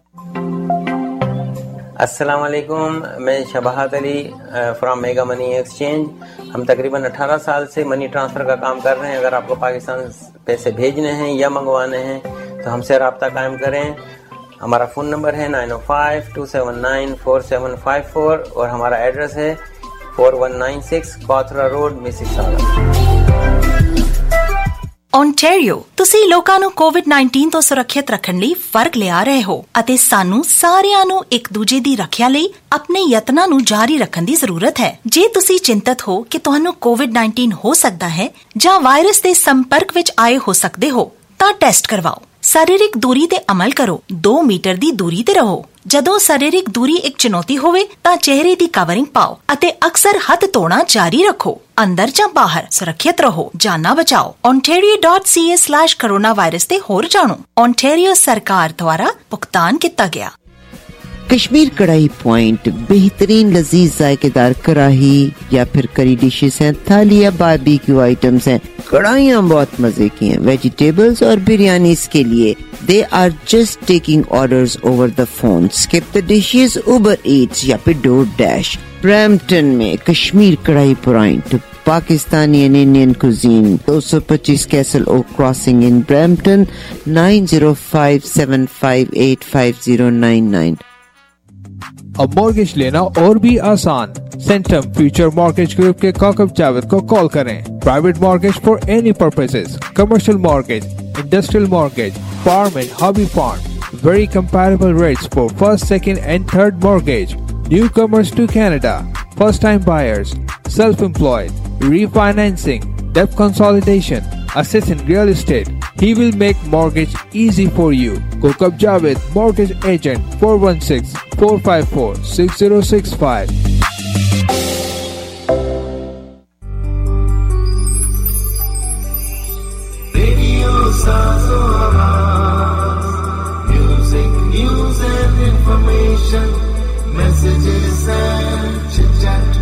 अस्सलाम वालेकुम, मैं Shabahat Ali from Mega Money Exchange. हम तकरीबन अठारह साल से मनी ट्रांसफ़र का काम कर रहे हैं। अगर आपको पाकिस्तान पैसे भेजने हैं या मंगवाने हैं तो हमसे रब्ता कायम करें। हमारा फ़ोन नंबर है nine O five two seven nine four seven five four और हमारा एड्रेस है four one nine six Cawthra road, Mississauga. Ontario, ਤੁਸੀਂ ਲੋਕਾਂ ਨੂੰ ਕੋਵਿਡ ਨਾਈਨਟੀਨ ਤੋਂ ਸੁਰੱਖਿਅਤ ਰੱਖਣ ਲਈ ਫਰਕ ਲਿਆ ਰਹੇ ਹੋ ਅਤੇ ਸਾਨੂੰ ਸਾਰਿਆਂ ਨੂੰ ਇੱਕ ਦੂਜੇ ਦੀ ਰੱਖਿਆ ਲਈ ਆਪਣੇ ਯਤਨਾਂ ਨੂੰ ਜਾਰੀ ਰੱਖਣ ਦੀ ਜ਼ਰੂਰਤ ਹੈ। ਜੇ ਤੁਸੀਂ ਚਿੰਤਤ ਹੋ ਕਿ ਤੁਹਾਨੂੰ ਕੋਵਿਡ ਨਾਈਨਟੀਨ ਹੋ ਸਕਦਾ ਹੈ ਜਾਂ ਵਾਇਰਸ ਦੇ ਸੰਪਰਕ ਵਿੱਚ ਆਏ ਹੋ ਸਕਦੇ ਹੋ ਤਾਂ ਟੈਸਟ ਕਰਵਾਓ। ਸਰੀਰਕ ਦੂਰੀ ਤੇ ਅਮਲ ਕਰੋ, ਦੋ ਮੀਟਰ ਦੀ ਦੂਰੀ ਤੇ ਰਹੋ। ਜਦੋਂ ਸਰੀਰਕ ਦੂਰੀ ਇੱਕ ਚੁਣੌਤੀ ਹੋਵੇ ਤਾਂ ਚਿਹਰੇ ਦੀ ਕਵਰਿੰਗ ਪਾਓ ਅਤੇ ਅਕਸਰ ਹੱਥ ਧੋਣਾ ਜਾਰੀ ਰੱਖੋ। ਅੰਦਰ ਜਾਂ ਬਾਹਰ ਸੁਰੱਖਿਅਤ ਰਹੋ, ਜਾਨਾਂ ਬਚਾਓ। ontario dot c a slash corona virus ਤੇ ਹੋਰ ਜਾਣੋ। ontario ਸਰਕਾਰ ਦੁਆਰਾ ਭੁਗਤਾਨ ਕੀਤਾ ਗਿਆ। कश्मीर कढ़ाई पॉइंट बेहतरीन लजीज जायकेदार कढ़ाई या फिर करी डिशेस हैं, थाली या बारबेक्यू आइटम्स हैं। कढ़ाइयाँ बहुत मजे की हैं। वेजिटेबल्स और बिरयानी के लिए they are just taking orders over the phone. Skip the dishes, Uber Eats या फिर डोर डैश। ब्रैम्पटन में कश्मीर कढ़ाई point Pakistani and Indian cuisine, दो सौ पच्चीस Castle Oak Crossing in Brampton, nine zero five seven five eight five zero nine nine. अब मॉर्गेज लेना और भी आसान। सेंटम फ्यूचर मॉर्गेज ग्रुप के काकब जावेद को कॉल करें। Private mortgage for any purposes, commercial mortgage, industrial mortgage, farm and hobby farm, very comparable rates for first, second and third mortgage, newcomers to Canada, first time buyers, self employed, refinancing, debt consolidation, assist in real estate. He will make mortgage easy for you. Kokab Javed, mortgage agent, four one six, four five four, six zero six five. Radio Sazo Awaaz, music, news and information, messages and chit-chat.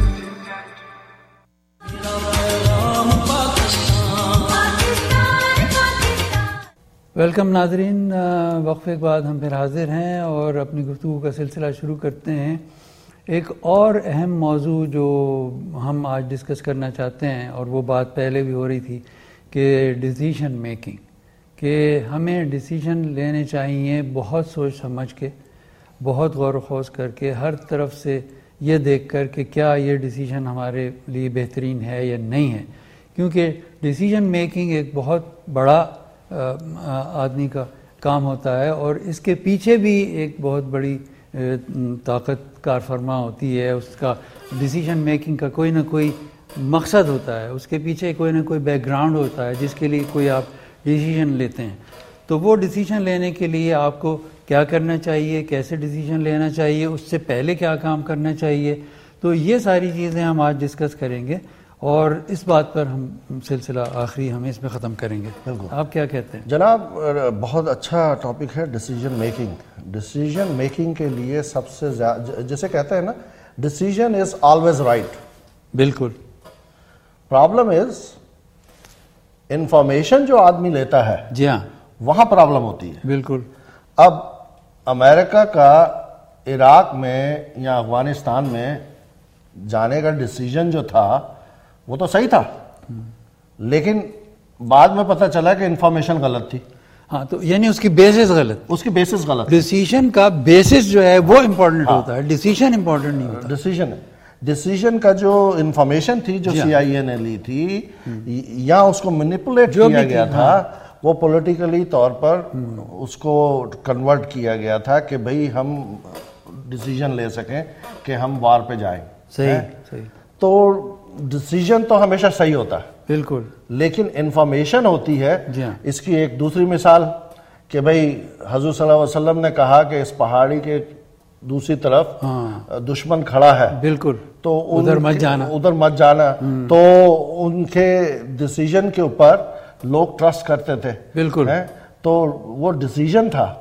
Welcome नाजरीन, वक्फे के बाद हम फिर हाजिर हैं और अपनी गुफ्तगू का सिलसिला शुरू करते हैं। एक और अहम मौजू जो हम आज डिस्कस करना चाहते हैं और वो बात पहले भी हो रही थी कि डिसीजन मेकिंग, कि हमें डिसीजन लेने चाहिए बहुत सोच समझ के, बहुत गौर व खौज करके, हर तरफ से ये देख कर कि क्या ये डिसीजन हमारे लिए बेहतरीन है या नहीं है। क्योंकि डिसीजन मेकिंग एक बहुत बड़ा आदमी का काम होता है और इसके पीछे भी एक बहुत बड़ी ताकत कार फरमा होती है। उसका डिसीजन मेकिंग का कोई ना कोई मकसद होता है, उसके पीछे कोई ना कोई बैकग्राउंड होता है जिसके लिए कोई आप डिसीजन लेते हैं। तो वो डिसीजन लेने के लिए आपको क्या करना चाहिए, कैसे डिसीजन लेना चाहिए, उससे पहले क्या काम करना चाहिए, तो ये सारी चीज़ें हम आज डिस्कस करेंगे और इस बात पर हम सिलसिला आखिरी हम इसमें ख़त्म करेंगे। आप क्या कहते हैं जनाब? बहुत अच्छा टॉपिक है डिसीजन मेकिंग। डिसीजन मेकिंग के लिए सबसे ज़्यादा, जैसे कहते हैं ना, डिसीजन इज़ ऑलवेज राइट। बिल्कुल। प्रॉब्लम इज़ इंफॉर्मेशन जो आदमी लेता है, जी हाँ, वहाँ प्रॉब्लम होती है। बिल्कुल। अब अमेरिका का इराक में या अफगानिस्तान में जाने का डिसीजन जो था वो तो सही था, लेकिन बाद में पता चला कि इंफॉर्मेशन गलत थी। ہاں تو یعنی اس کی بیسس غلط اس کی بیسس غلط ڈیسیژن کا بیسس جو ہے وہ امپورٹنٹ ہوتا ہے ڈیسیژن امپورٹنٹ نہیں ہوتا ڈیسیژن ڈیسیژن کا جو انفارمیشن تھی جو سی آئی اے نے لی تھی یا اس کو مینیپولیٹ کیا گیا تھا وہ پولیٹیکلی طور پر اس کو کنورٹ کیا گیا تھا کہ بھئی ہم ڈیسیژن لے سکیں کہ ہم وار پہ جائیں. صحیح صحیح. تو ڈیسیژن تو ہمیشہ صحیح ہوتا ہے بالکل, لیکن انفارمیشن ہوتی ہے. جی اس کی ایک دوسری مثال کہ بھئی حضور صلی اللہ علیہ وسلم نے کہا کہ اس پہاڑی کے دوسری طرف دشمن کھڑا ہے, بالکل, تو ادھر مت جانا ادھر مت جانا. تو ان کے ڈیسیژن کے اوپر لوگ ٹرسٹ کرتے تھے, بالکل, تو وہ ڈیسیژن تھا.